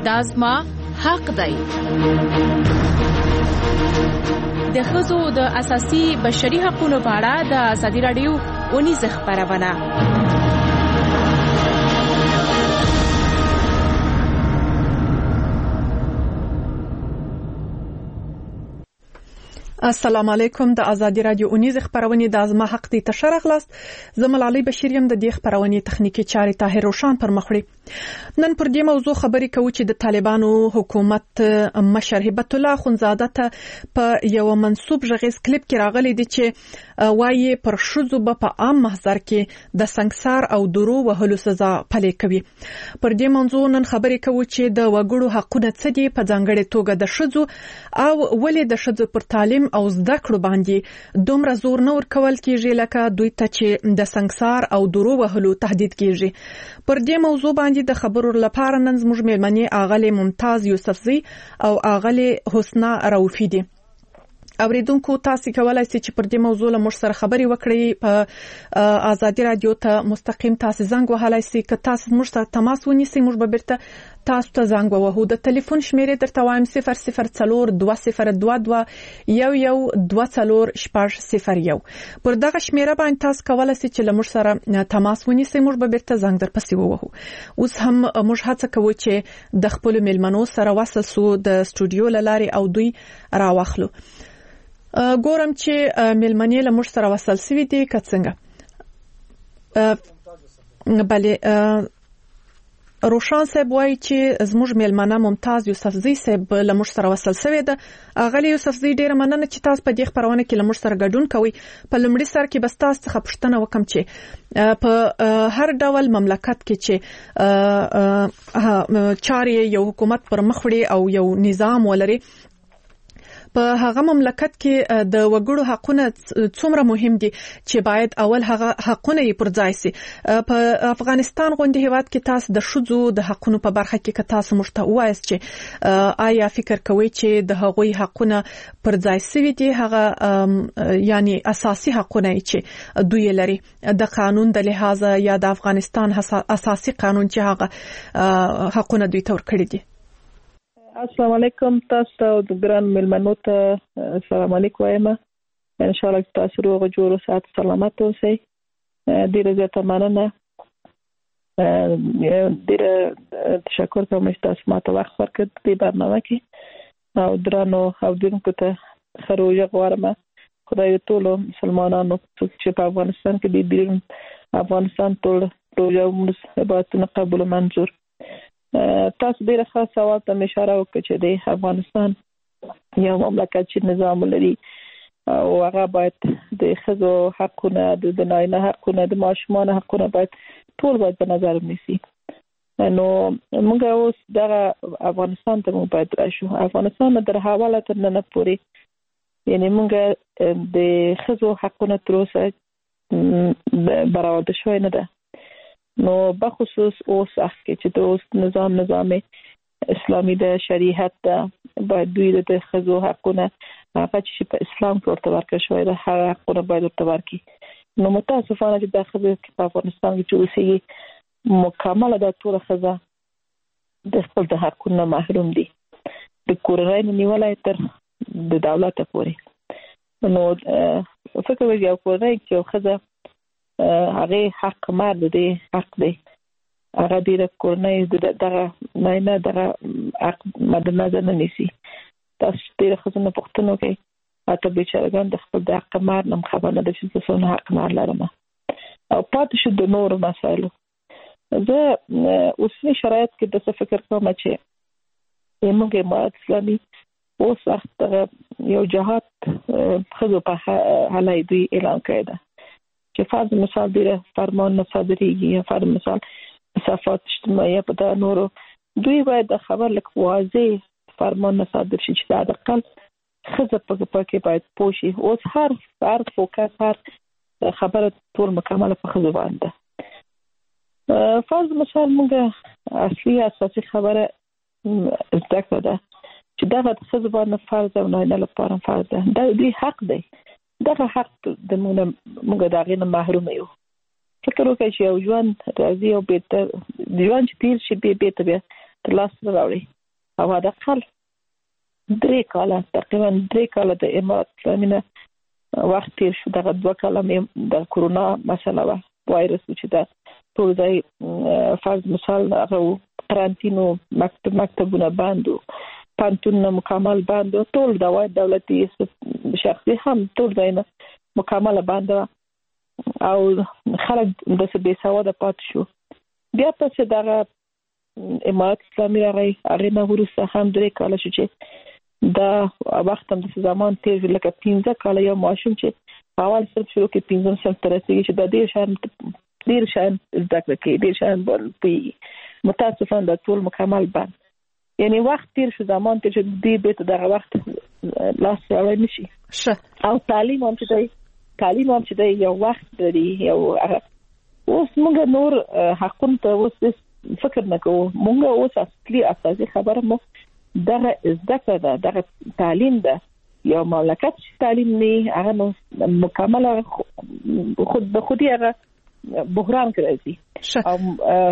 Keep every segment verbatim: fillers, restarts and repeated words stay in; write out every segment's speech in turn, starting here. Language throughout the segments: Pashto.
دا زما حق دی. د ښځو د اساسي بشري حقوقو په اړه د ازادي راډیو اونیزه خبرونه. السلام علیکم. د ازادي رادیو اونیزه خبرونه د ازما حق دی تشر اخلاص زمل علی بشیریم د دې خبرونه تخنیکی چاري طاهر روشان پر مخړي. نن پر دې موضوع خبرې کوو چې د طالبانو حکومت مشر هبت الله خونزاده ته په یو منسوب ژغیز کلیپ کې راغلي دي چې وایي پر شذو په عام محضر کې د سنگسار او درو وهلو سزا پلي کوي. پر دې موضوع نن خبرې کوو چې د وګړو حقونه څه دي، په ځانګړي توګه د شذو او ولې د شذو پر تعلیم او زده کړو باندې دومره زور نه ورکول کیږي لکه دوی ته چې د سنگسار او درو وهلو تهدید کیږي. پر دې موضوع باندې د خبرو لپاره نن زموږ میلمنې اغلې ممتاز یوسفزی او اغلې حسنا رؤفی دي. اوریدونکو تاسو کولای شئ چې پر دې موضوع له موږ سره خبري وکړئ. په ازادي رادیو ته مستقیم تاسو زنګ وهلای شئ. که تاسو موږ سره تماس ونیسئ موږ به بیرته تاسو ته زنګ ووهو. د ټلیفون شمیرې درته وایم صفر صفر څلور دوه صفر دوه دوه یو یو دوه څلور شپږ صفر یو. پر دغه شمیره باندې تاسو کولای شئ چې له موږ سره تماس ونیسئ موږ به بیرته زنګ در پسې ووهو. اوس هم موږ هڅه کوو چې د خپل میلمنو سره وصل سو د استودیو لاري او دوی راوخلو. ګورم چې میلمنې له موږ سره وصل سوي دي که څنګه. بله روشان صاحب وایي چې زموږ میلمنه ممتاز یوسفزی صاحب له موږ سره وصل سوي ده. اغلی یوسفزی ډیره مننه چې تاسو په دې خبرونه کې له موږ سره ګډون کوئ. په لومړي سر کې بس تاسو څخه پوښتنه وکم چې په هر ډول مملکت کې چې چاري یو حکومت پر مخ وړي او یو نظام ولري، په هغه مملکت کې د وګړو حقونه څومره مهم دي چې باید اول هغه حقونه یې پر ځای سي. په افغانستان غونډه هیواد کې تاسو د شذو د حقونو په برخه کې که تاسو مشته وایست چې آیا فکر کوئ چې د هغوی حقونه پر ځای سوي دي، هغه یعنی اساسي حقونه چې دوی لري د قانون د لحاظه یا د افغانستان اساسي قانون چې هغه حقونه دوی تور کړی دي؟ السلام علیکم. تاسو د ګران ملمنو ته السلام علیکم وایم. ان شاء الله تاسو روغ جوړ او صحت سلامت اوسئ. ډیره زیاته مننه. ډیره تشکر کوم چې تاسو ماته وخت ورکړ په برنامه کې او درنو اوریدونکو ته خروج غواړم. خدای ټول مسلمانانو چې په افغانستان کې دي بیرون افغانستان ټول روزه موږ عبادتونه قبول منظور. تاسو ډیره خاص سوال ته اشاره وکړه چې د افغانستان یو مملکت چې نظام لري او هغه باید د ښځو حقونه، د نارینه حقونه، د ماشومان حقونه باید ټول باید په نظر ونیسي. نو موږ اوس دغه افغانستان ته موږ باید راشو. افغانستان در حواله تر نن پورې یعنی موږ د ښځو حقونه تر اوسه برابر شوی نه ده. نو بخصوص اوس وخت کې چې د اوس نظام نظام اسلامي د شریعت ده باید دوی د ښځو حقونه هغه چې په اسلام کې ورته ورکړل شوی ده هغه حقونه باید ورته ورکړي. نو متاسفانه چې د ښځو په افغانستان کې چې اوسېږي مکمله د ټول ښځه د خپل د حقونو محروم دي، د کورنۍ نیولای تر د دولت پورې. نو فکر وکړئ یو کورنۍ کې یو ښځه هغه حق مرد دی حق دی هغه د کورنۍ دغه نه دغه حق مد نظر نه نیسي. تاسو ډېر خزنه پښتنو کې اته بیچارهګان د خپل د حق مرد نم خبر نه دي چې څه حق مرد لرم او پاتې شو د نور مسایلو. زه اوسنی شرایط کې د څه فکر کوم چې موږ امارات اسلامي اوس وخت یو جهاد خزو په حالای دوی اعلان کړی ده چې فرض مثال دیره فرمان نه صادریږي، فرض مثال مسافات اجتماعي په دا نورو دوی باید د خبر لک واضح فرمان نه صادر شي چې دا د قل خزه په پکې باید پوښي. اوس هر هر فوکس هر خبره ټول مکمله په خزه باندې. فرض مثال موږ اصلي اساسي خبره ذکر ده چې دا د خزه باندې فرض او نه لپاره فرض ده. دا دوی حق دی. دغه حق د موږ دغه نه محروم یو. فکر وکړئ چې یو ژوند راځي او به ژوند چې تیر شي به به ته تر لاس راوړي او دا خل درې کاله تقریبا درې کاله د امارات اسلامي نه وخت تیر شو. دغه دوه کاله مې د کورونا مسله وه، وایرس چې دا ټول ځای فرض مثال هغه قرنطینو، مکتب مکتبونه بند و، پانتونونه مکمل بند و، ټول د وای دولتي شخصي هم ټول ځای نه مکمل بند و او خلک د څه بې سواده پاتې شو. بیا پس دغه امارات اسلامي راغی، هغې نه وروسته هم درې کاله شو چې دا وخت هم د زمان تیر لکه پنځه کاله یو ماشوم چې اول صرف شروع کې پنځم صنف ته رسېږي چې د ډېر شیان ډېر شیان زده کړه کوي، ډېر شیان پوهېږي. متاسفانه دا ټول مکمل بند، یعنی وخت تیر شو، زمان تیر شو، دې بېرته دغه وخت لاس راوړی نه شي. او تعلیم هم چې دی تعلیم هم چې دی یو وخت لري، یو اوس موږ نور حقونو ته اوس فکر نه کوو. موږ اوس اصلي اساسي خبره مو دغه زده کړه ده، دغه تعلیم ده. یو مملکت چې تعلیم نه هغه مکمل خود به خودی هغه بحران کوي. او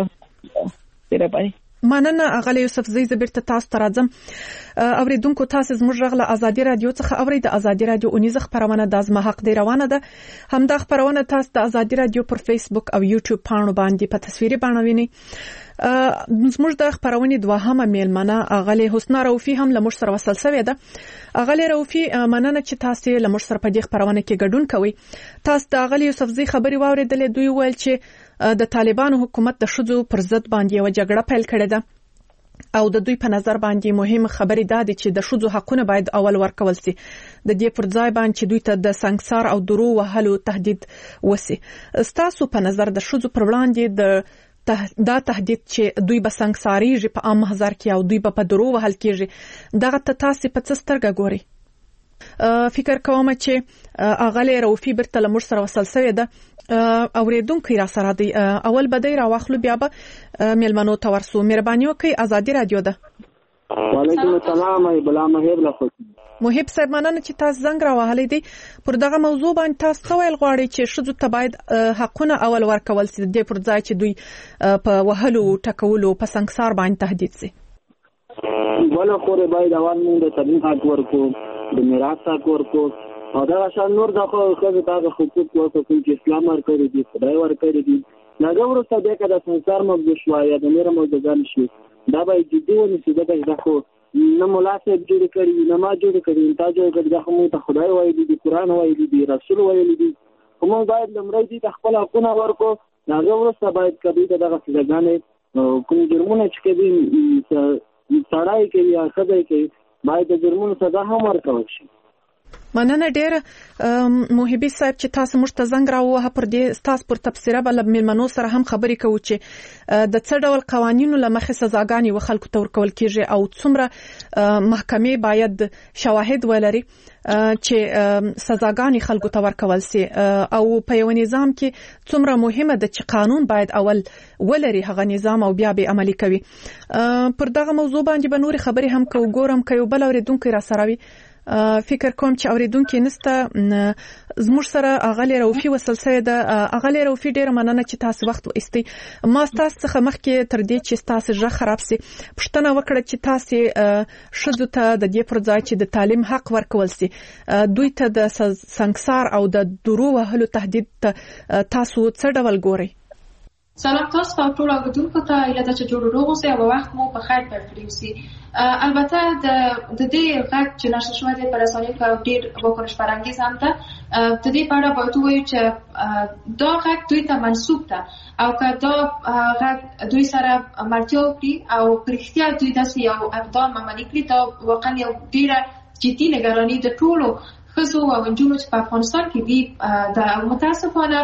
پیره باندې مننه اغلی یوسف زی زبرته تاسو ته راځم. اوریدونکو تاسو زموږ غږ ازادي رادیو څخه اورئ. د ازادي رادیو اونیزه خبرونه د ازما حق دی روانه ده. همدا خبرونه تاسو د ازادي رادیو پر فیسبوک او یوټیوب پاڼو باندې په تصویري بڼه وینئ. زموږ د خبرونې دوهمه میلمنه اغلی حسنا روفي هم له موږ سره وصل شوې ده. اغلی روفي مننه چې تاسو له موږ سره په دې خبرونه کې ګډون کوئ. تاسو د اغلی یوسف زی خبري واوریدلې. دوی ویل چې د طالبانو حکومت د ښځو پر ضد باندې یو جګړه پیل کړې ده او د دوی په نظر باندې مهم خبرې دا دي چې د ښځو حقونه باید اول ورکول شي، د دې پر ځای باندې چې دوی ته د سنگسار او درو وهلو تهدید وسی. تاسو په نظر د ښځو پر وړاندې د دا تهدید چې دوی به سنگساریږي په عام محضر کې او دوی به په درو وهل کېږي، دغه ته تاسو په څه سترګه ګورئ؟ فکر کوم چې اغلی روفي برته له موږ سره وصل شوې ده. اوریدونکو را سره دی، اول به دی را واخلو بیا به میلمنو ته ورسو. مهرباني وکړئ، ازادي رادیو ده. وعلیکم السلام. ای بلا محب لخوا محب صاحب مننه چې تاسو زنګ را وهلی دی. پر دغه موضوع باندې تاسو څه ویل غواړئ چې ښځو ته باید حقونه اول ورکول شي د دې پر ځای چې دوی په وهلو ټکولو په سنگسار باندې تهدید شي؟ ولا خو باید اول موږ د تعلیم حق ورکو، د میراث حق ورکو او دا شان نور دغه خو دغه حقوق ورکو چې اسلام ورکړي دي، خدای ورکړي دي. ناګه ورسته د کده سنگسار موږ شوایه د میره موږ ځان شي دا به جدي ونیسي. دغه خو نه ملاسب جوړ کړي، نه ما جوړ کړي، تا جوړ کړي. دغه مو ته خدای وایي دي، قرآن وایي دي، رسول وایي دي. کوم باید لمړی دي خپل حقونه ورکو. ناګه ورسته باید کبي دغه څنګه کوم جرمونه چې کوي سړای کوي یا خدای کوي باید د جرمونو سزا هم ورکول شي. مننه ډیره محبي صاحب چې تاسو موږ ته زنګ راووهه. پر دې تاسو پر تفسیره بل میلمنو سره هم خبرې کوو چې د څه ډول قوانینو له مخې سزاګانې و خلکو ته ورکول کېږي او څومره محکمې باید شواهد ولري چې سزاګانې خلکو ته ورکول شي او په یو نظام کې څومره مهمه ده چې قانون باید اول ولري هغه نظام او بیا به عملي کوي. پر دغه موضوع باندې به نور خبرې هم کوو. ګورم کوي بل اوریدونکو را سره وي. فکر کوم چې اوریدونکو نسته زموږ سره اغلی روفي وصل شوی ده. اغلی روفي ډیره مننه چې تاسو وخت وایستئ. ما تاسو څخه مخکې تر دې چې تاسو ژغ خراب سي پښتنه وکړه چې تاسو ښځو ته د دې پر ځای چې د تعلیم حق ورکول سي دوی ته د سنگسار او د درو وهلو تهدید تاسو څه ډول ګورئ؟ سلام تاسو ته ټول اوریدونکو ته ایله چې جوړ روغ اوسئ او وخت مو په خیر پیل کړی اوسئ. البته د د دې غږ چې نشر شوی دی په رسنیو کې ډېر وکړش فرانګیز هم ده. د دې په اړه باید ووایو چې دا غږ دوی ته منسوب ده او که دا غږ دوی سره ملتیا وکړي او په رښتیا دوی داسې یو اقدام عملي کړي دا واقعا یو ډېره جدي نګراني د ټولو ښځو او نجونو چې په افغانستان کې دي. د متاسفانه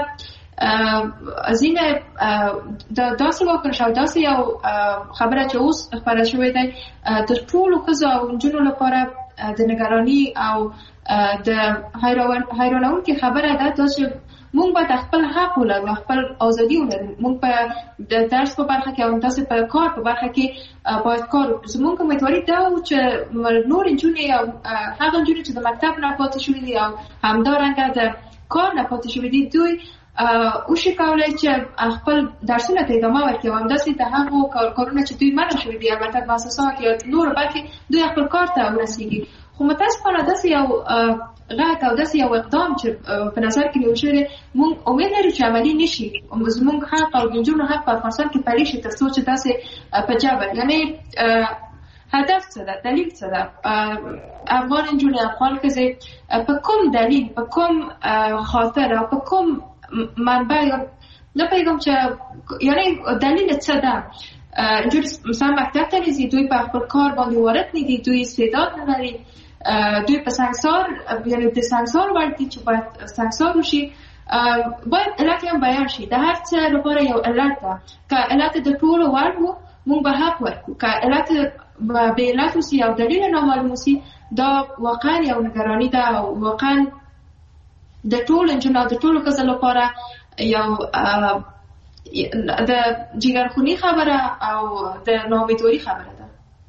ازینه د داسې وکړ شو داسې یو خبره چې اوس خبره شوې ده د ټولو ښځو او نجونو لپاره د نگرانی او د حیرانونکې خبره ده چې موږ باید خپل حق ولرو، خپل ازادي ولرو. موږ په د درس په برخه کې او تاسو په کار په برخه کې باید کار وکړو. موږ امیدواري دا چې نور نجونې او هغه نجونې چې د مکتب نه پاتې شوې دي او همدارنګه د کار نه پاتې شوې دي دوی او شي کولای چې خپل درسونه ته ادامه ورکړي او همداسې د هغو کارونه چې دوی منع شوي دي البته مؤسسات یا نور بلکې دوی خپل کار ته ورسیږي. خو متاسفانه داسې یو غږ او داسې یو اقدام چې په نظر کې نیول شوی دی موږ امید لرو چې عملي نشي. زموږ حق او د نجونو حق په افغانستان کې پلی شي تر څو چې داسې په جبر یعنې هدف څه ده، دلیل څه ده، افغان نجونې افغان ښځې په کوم دلیل په کوم خاطر او په کوم منبع یا نه پیغام چې یعنی دلیل څه ده. نجونې مثلا مکتب ته نه ځي، دوی په خپل کار باندې وارد نه دي، دوی استعداد نه لري، دوی په سنګسار یعنی د سنګسار وړ دي چې باید سنګسار وشي. باید علت هم بیان شي. د هر څه لپاره یو علت ده. که علت د ټولو وړ وو موږ به حق ورکړو، که علت به علت وسي او دلیل نامعلوم وسي دا واقعا یو نگرانی ده او واقعا د ټولو انجونو د ټولو ښځو لپاره یو د جګرخوني خبره او د ناامیدواري خبره ده.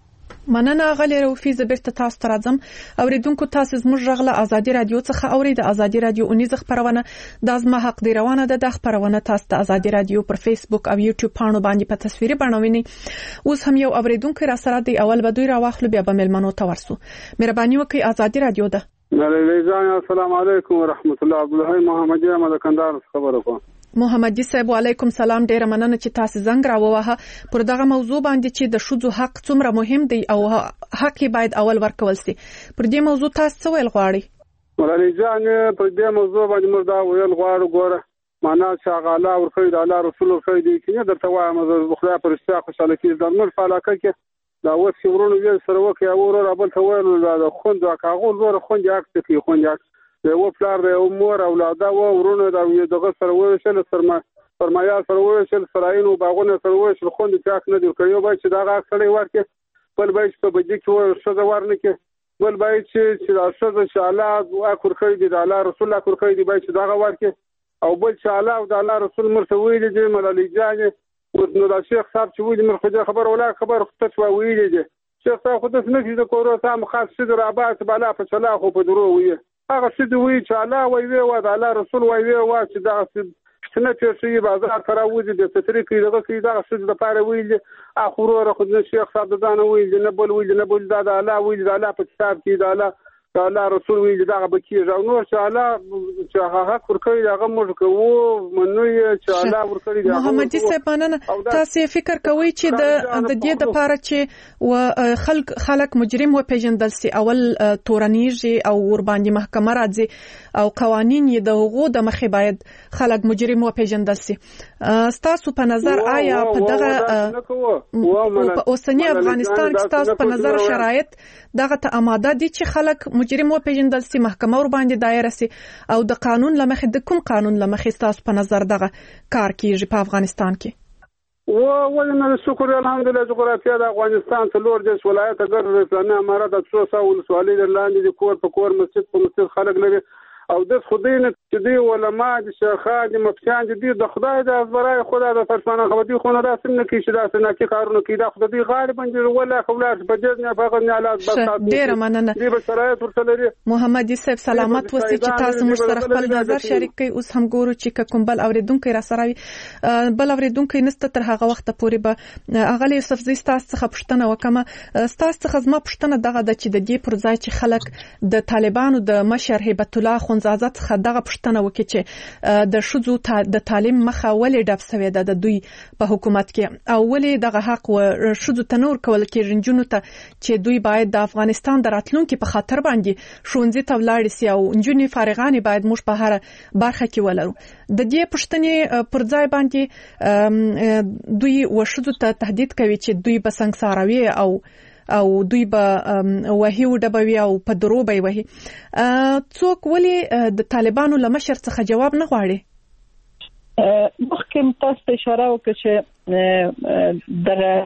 مننه غلی روفي زبرت تاسو ته راځم. اوریدونکو تاسو زموږ غږ له ازادي رادیو څخه اوري. د ازادي رادیو اونیز خبرونه د ازما حق دی روانه ده. د خبرونه تاسو ته ازادي رادیو پر فیسبوک او یوټیوب پاڼو باندې په تصویري بڼه ویني. اوس هم یو اوریدونکو را سره دی. اول به دوی را واخلو بیا به ملمنو ته ورسو. مهرباني وکړئ. ازادي رادیو ده. السلام علیکم ورحمت الله. عبدالحی محمدی احمد کندهار خبره کوم. محمدی صاحب وعلیکم سلام. ډیره مننه چې تاسو زنګ راووهه پر دغه موضوع باندې چې د شذو حق څومره مهم دی او حق باید اول ورکول شي. پر دې موضوع تاسو څه ویل غواړئ؟ ولې ځان پر دې موضوع باندې موږ دا ویل غواړو ګوره معنا چې غالا ورخې د الله رسول ورخې دي چې درته وایم د خدای پر اشتیا خوشاله کیږي د نور فلاکه کې دا اوس چې ورونو یې سره وکي او ورو بل ته ویل دا خوند او کاغذ ور خوند یاک ته خوند یاک یو پلار دی او مور اولاد او ورونو دا یو دغه سره وشل سرما فرمایا سره وشل سراینو باغونه سره وشل خوند چاک نه دی کوي به چې دا غاښړی ورکه بل به په بجې کې ورشد ورنه کې بل به چې چې ارشد ان شاء الله اکر خیر دی الله رسول الله اکر خیر دی به چې دا ورکه او بل چې الله او د الله رسول مرته ویل دي ملالي جان نو دا شیخ صاحب چې ویل مرخه خبر ولا خبر فتوا ویل دي شیخ صاحب خو د نفس د کورو سم خاص شد رابط بالا په چلا خو په درو وی هغه څه دوی چې الله وی وی او د الله رسول وی وی او چې دا څنګه چې شي بازار کرا وځي د تطریق دغه کې دا څه د پاره ویل اخرو را خو د شیخ صاحب دانه ویل نه بل ویل نه بل دا د الله ویل د الله په کتاب کې د الله د الله رسول ویل دا به کېږي او نور چې الله چې هغه ورکوي هغه موږ کوو منو یې چې الله ورکوي دا محمدي صاحب نن تاسو فکر کوئ چې د د دې د پاره چې و خلق خلق مجرم و پیژندل سي اول تورنیږي او ور باندې محکمه راځي او قوانين یې د حقوق د مخې باید خلق مجرم و پیژندل سي. تاسو په نظر آیا په دغه په اوسنی افغانستان کې تاسو په نظر شرایط دغه ته آماده دي چې خلک مجرم و پیژندل سي محکمه ور باندې دایره سي او د قانون لمخې د کوم قانون لمخې تاسو په نظر دغه کار کیږي په افغانستان کې؟ و ولنه شکر الحمدلله جغرافیه د افغانستان څلور دیش ولایت ګر اسلامي امارات د څو سو ولسوالۍ لاندې د کور په کور مسجد په مسجد خلک لري او د خدای نه چې دی علما د شیخان د مفتیان دي د خدای د ازبرای خدای د فرمانه خو دي خو نه راسم نه کی شدا سن کی کارونه کی د خدای غالبا ولا خولات په دې نه فقط نه حالات بس ډیر مننه دی به شرایط ورته لري. محمدي صاحب سلامت وسی چې تاسو موږ سره خپل نظر شریک کړئ. اوس هم ګورو چې کوم بل اوریدونکو را سره وي بل اوریدونکو نست تر هغه وخت پورې به اغلی یوسف زی تاسو څخه پښتنه وکمه تاسو څخه زما پښتنه دغه د چې د دې پر ځای چې خلک د طالبانو د مشر هیبت الله خنزازه څخه دغه پښتنه وکړي چې د شذو د تعلیم مخه ولې ډب سوی ده د دوی په حکومت کې او ولې دغه حق و شذو تنور کول کې رنجونو ته چې دوی باید د افغانستان د راتلونکو په خاطر باندې شونځي ته ولاړ سي او انجونې فارغانې باید موږ په هر برخه کې ولرو. د دې پښتنې پر ځای باندې دوی و شذو ته تهدید کوي چې دوی به سنگساروي او او دوی به وحي وډبوي او په درو به وحي. څوک ولې د طالبانو لمشر څخه جواب نه غواړي؟ مخکې تاسو اشاره وکړه چې دغه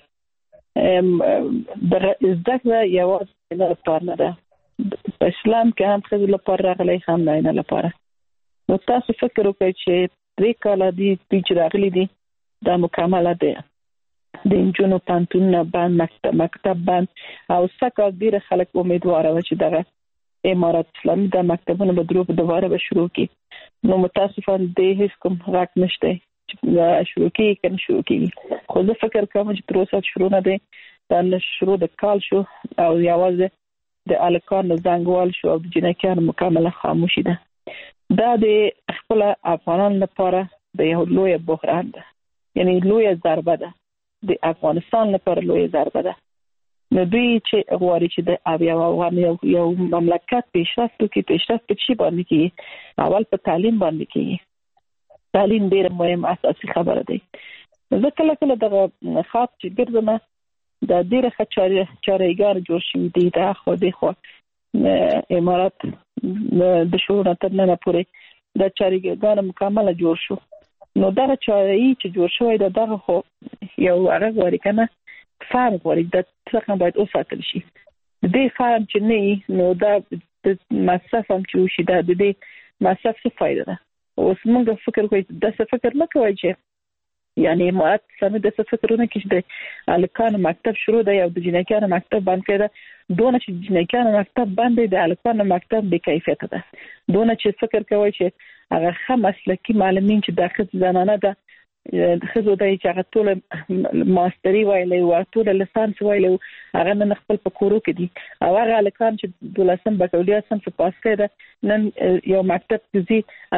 دغه ذکر یوازې نه لپاره ده په اسلام کې هم څه لپاره راغلي هم نه لپاره. نو تاسو فکر وکړئ چې درې کاله دي چې راغلي دي دا مکمله ده د انجونو پانتون باندې مکتب مکتب باندې او څکه ډیر خلک امیدوار و چې دغه امارات اسلامي د مکتبونو به درو په دواره به شروع کی نو متاسفانه د هیڅ کوم راک نشته چې شروع کیږي کنه شروع کیږي. خو زه فکر کوم چې تر اوسه شروع نه دی، دا شروع د کال شو او یوازې د الکان زنګوال شو او د جنکیانو مکمله خاموشي ده. دا د خپل افغانانو لپاره د یو لوی بحران ده، یعنی لوی ضربه ده د افغانستان لپاره، لوی ضربه ده. نو دوی چې غواړي چې د اویا افغان یو یو مملکت پیشرفت وکړي، پیشرفت په شي باندې کې اول په تعلیم باندې کې. تعلیم ډیر مهم اساسي خبره ده. زه کله کله دغه خاط چې ګرځم د ډیره خچاري چارېګار جوړ شوی دی، دا خو د خو امارات د شورا تر نه پورې د چارېګار مکمل جوړ شو. نو دا چارې چې جوړ شوی دا دغه خو یو هغه غوړي کنه فارم غوړي د څنګه باید اوساتل شي. د دې فارم چې نه نو دا د مصرف هم چې وشي دا د دې مصرف څه فائدہ ده. اوس موږ فکر کوي د څه فکر نه کوي چې یعنی امارات سمې د څه فکرونه کې د الکان مکتب شروع دی او د جنکیانو مکتب باندې کړه، دونه چې جنکیانو مکتب باندې د الکان مکتب د کیفیت ده، دونه چې فکر کوي چې هغه خه مسلکی معلمین چې داخل زنانه ده د خزو د چې هغه ټول ماستری وایلی او ټول لیسانس وایلی هغه نن خپل په کورو کې دي او هغه الکان چې دولسم بکالوریا سم په پاس کړه نن یو مکتب کې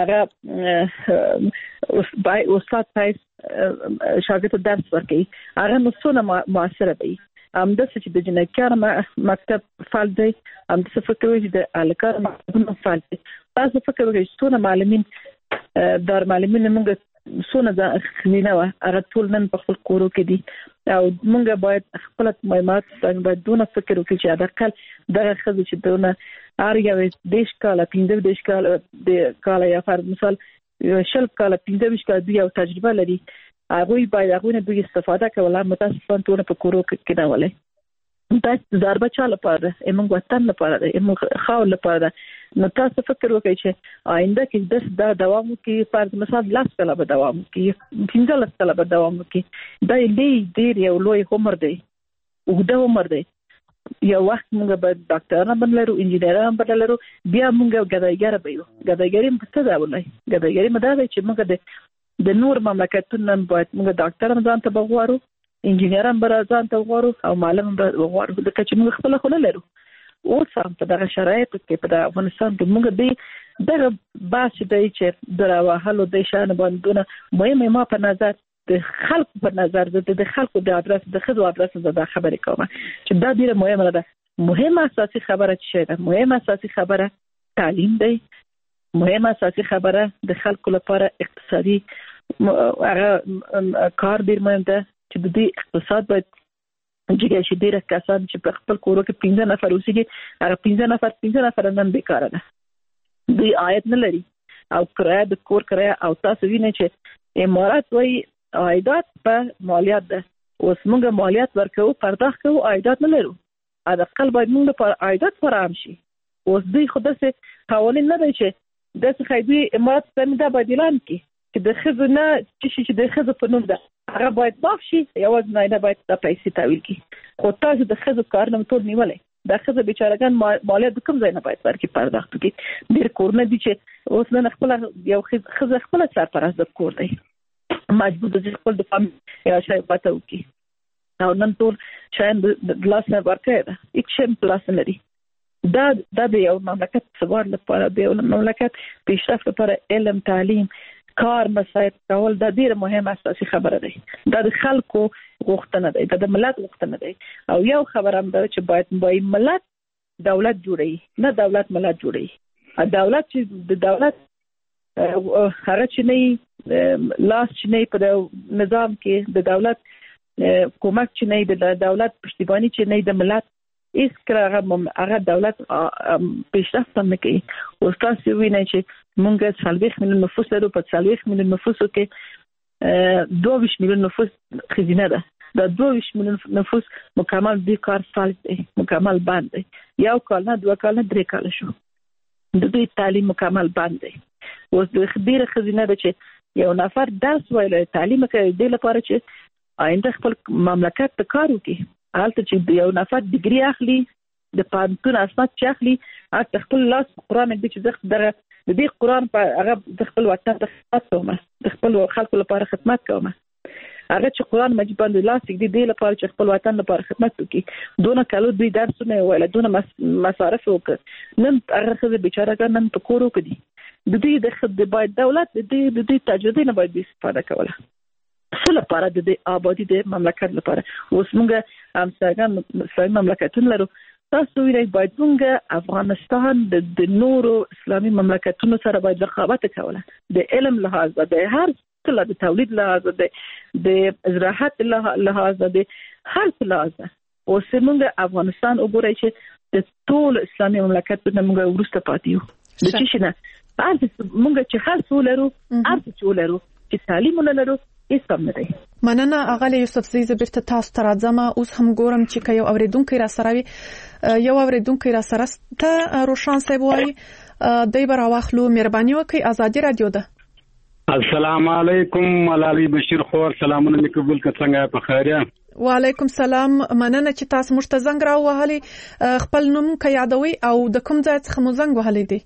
هغه اوس بای استاد پای شاګرد درس ورکوي، هغه نو څونه موثر دی. ام د څه چې د جنکیانو مکتب فعال دی، ام د څه فکر وي چې د الکان مکتب فعال دی. تاسو فکر وکړئ څونه معلمین دار معلمین موږ څونه د خلینه و هغه ټول نن په خپل کورو کې دي او موږ باید خپل مهمات باید دونه فکر وکړو چې دا کال دغه خزه چې دونه اړیاوي دیش کال پینځه دیش کال د کال یا فرض مثال شل کال پینځه کال دی او تجربه لري، هغه باید هغه نه دوی استفاده کوله. متاسفانه ټول په کورو کې نه ولې دا ضربه چاله پاره ایمون وطن لپاره ده، ایمون خاور لپاره ده. نو تاسو فکر وکړئ چې آینده کې داس دا دوام کوي، فرض مثال لاس کله به دوام کوي، پنځه لاس کله به دوام کوي. دا دې ډېر یو لوی عمر دی، وګړه عمر دی. یو وخت موږ به ډاکټران بنلرو، انجینران بنلرو، بیا موږ ګدایګر به یو. ګدایګری څه دا ولای؟ ګدایګری مدا چې موږ د د نور مملکتونو باید موږ ډاکټران ځان ته بغواړو، انجینران بر ځان ته وغواړو او معلم بر وغواړو، د کچې موږ خپل خو نه لرو. اوس هم په دغه شرایطو کې په افغانستان کې موږ دې دغه باس دی چې د راوهلو د شان باندې مهمه ما په نظر د خلکو په نظر د خلکو د ادرس د خدو ادرس د خبرې کوم چې دا ډیره مهمه ده. مهمه اساسي خبره چې ده، مهمه اساسي خبره تعلیم دی، مهمه اساسي خبره د خلکو لپاره اقتصادي هغه کار ډیر مهم ده چې د دې اقتصاد باید چې شي ډیره کسان چې په خپل کورو کې پنځه نفر اوسېږي، هغه پنځه نفر پنځه نفر نن بیکاره ده، دوی عاید نه لري او کرایه د کور کرایه. او تاسو وینئ چې امارات وایي عایدات په مالیات ده. اوس موږ مالیات ورکوو، پرداخت کوو، عایدات نه لرو. حداقل باید موږ لپاره عایدات فراهم شي. اوس دوی خو داسې قوانین نه دی چې داسې ښایي دوی امارات ته دا باید اعلان کړي چې د ښځو نه چې شي چې د ښځو په نوم ده هغه باید معاف شي، یوازې نارینه باید دا پیسې تحویل کړي. خو تاسو د ښځو کار نه ټول نیولئ، دا ښځه بیچارهګان مالیات د کوم ځای نه باید ورکړي، پرداخت وکړي. ډېر کورونه دي چې اوس نن خپله یو ښځه خپله سرپرست د کور دی، مجبور ده چې خپل د فامیل یا شی پته وکړي او نن ټول شیان د لاس نه ورکړی ده، هېڅ شی په لاس نه لري. دا دا د یو مملکت ثبات لپاره، د یو مملکت پیشرفت لپاره علم، تعلیم، کار مساعد کول دا ډیره مهمه اساسي خبره ده. دا د خلکو غوښتنه ده، دا د ملت غوښتنه ده. او یو خبره هم ده چې باید باید ملت دولت جوړي، نه دولت ملت جوړي. دولت چې د دولت هغه چې نه لاس چې نه په نظام کې د دولت کومک چې نه د دولت پشتیبانی چې نه د ملت اس کله هغه دولت پیشرفت نه کوي. او تاسو وینئ چې موږ څلوېښت میلیون نفوس لرو، په څلوېښت میلیون نفوسو کې دوه ویشت میلیون نفوس ښځینه ده. دا دوه ویشت میلیون نفوس مکمل دوی کار فعال دی، مکمل بند دی. یو کال نه، دوه کال نه، درې کال شو د دوی تعلیم مکمل بند دی. اوس ډېره ښځینه ده چې یو نفر درس ویلی، تعلیم کوي دې لپاره چې آینده خپل مملکت ته کار وکړي. هلته چې یو نفر ډیګري اخلي، د پوهنتون اسناد چې اخلي، هلته خپل لاس قرآن دی چې زه دغه د دې قران په هغه د خپل وطن د خدمت کوم د خپل خلکو لپاره خدمت کوم هغه چې قران مجید باندې لاس کې دی لپاره چې خپل وطن لپاره خدمت وکړي دونه کالو دوی درسونه ویل دونه مصارف وکړ نن هغه خزه بیچاره نن په کورو کې دي د دې د خدمت باید دولت د دې د دې تجربه نه باید استفاده کوله څه لپاره د دې آبادی د مملکت لپاره اوس موږ هم څنګه اسلامي مملکتونه لرو تاسو ویلای باید موږ افغانستان د نورو اسلامي مملکتونو سره باید رقابت کوله د علم لحاظ د هر څه د تولید لحاظ د د زراعت لحاظ د هر څه لحاظ اوس موږ افغانستان وګورئ چې د ټول اسلامي مملکتونو موږ ورسته پاتې یو د چې شنه هر موږ چې هر څه لرو هر څه لرو چې تعلیم لرو مننه اغلی یوسف زی زبرته تاسو ته راځم اوس هم ګورم چې یو اوریدونکو را سره وي یو اوریدونکو را سره ته روشان صاحب وایي دای بر واخلو مهرباني وکي ازادي رادیو ده السلام علیکم ملالي بشیر خور سلامونه مقبول کڅنګه په خیره وعلیکم سلام مننه چې تاسو مشته زنګ را وهلي خپل نوم کې یادوي او د کوم ځای څخه مو زنګ وهلي دي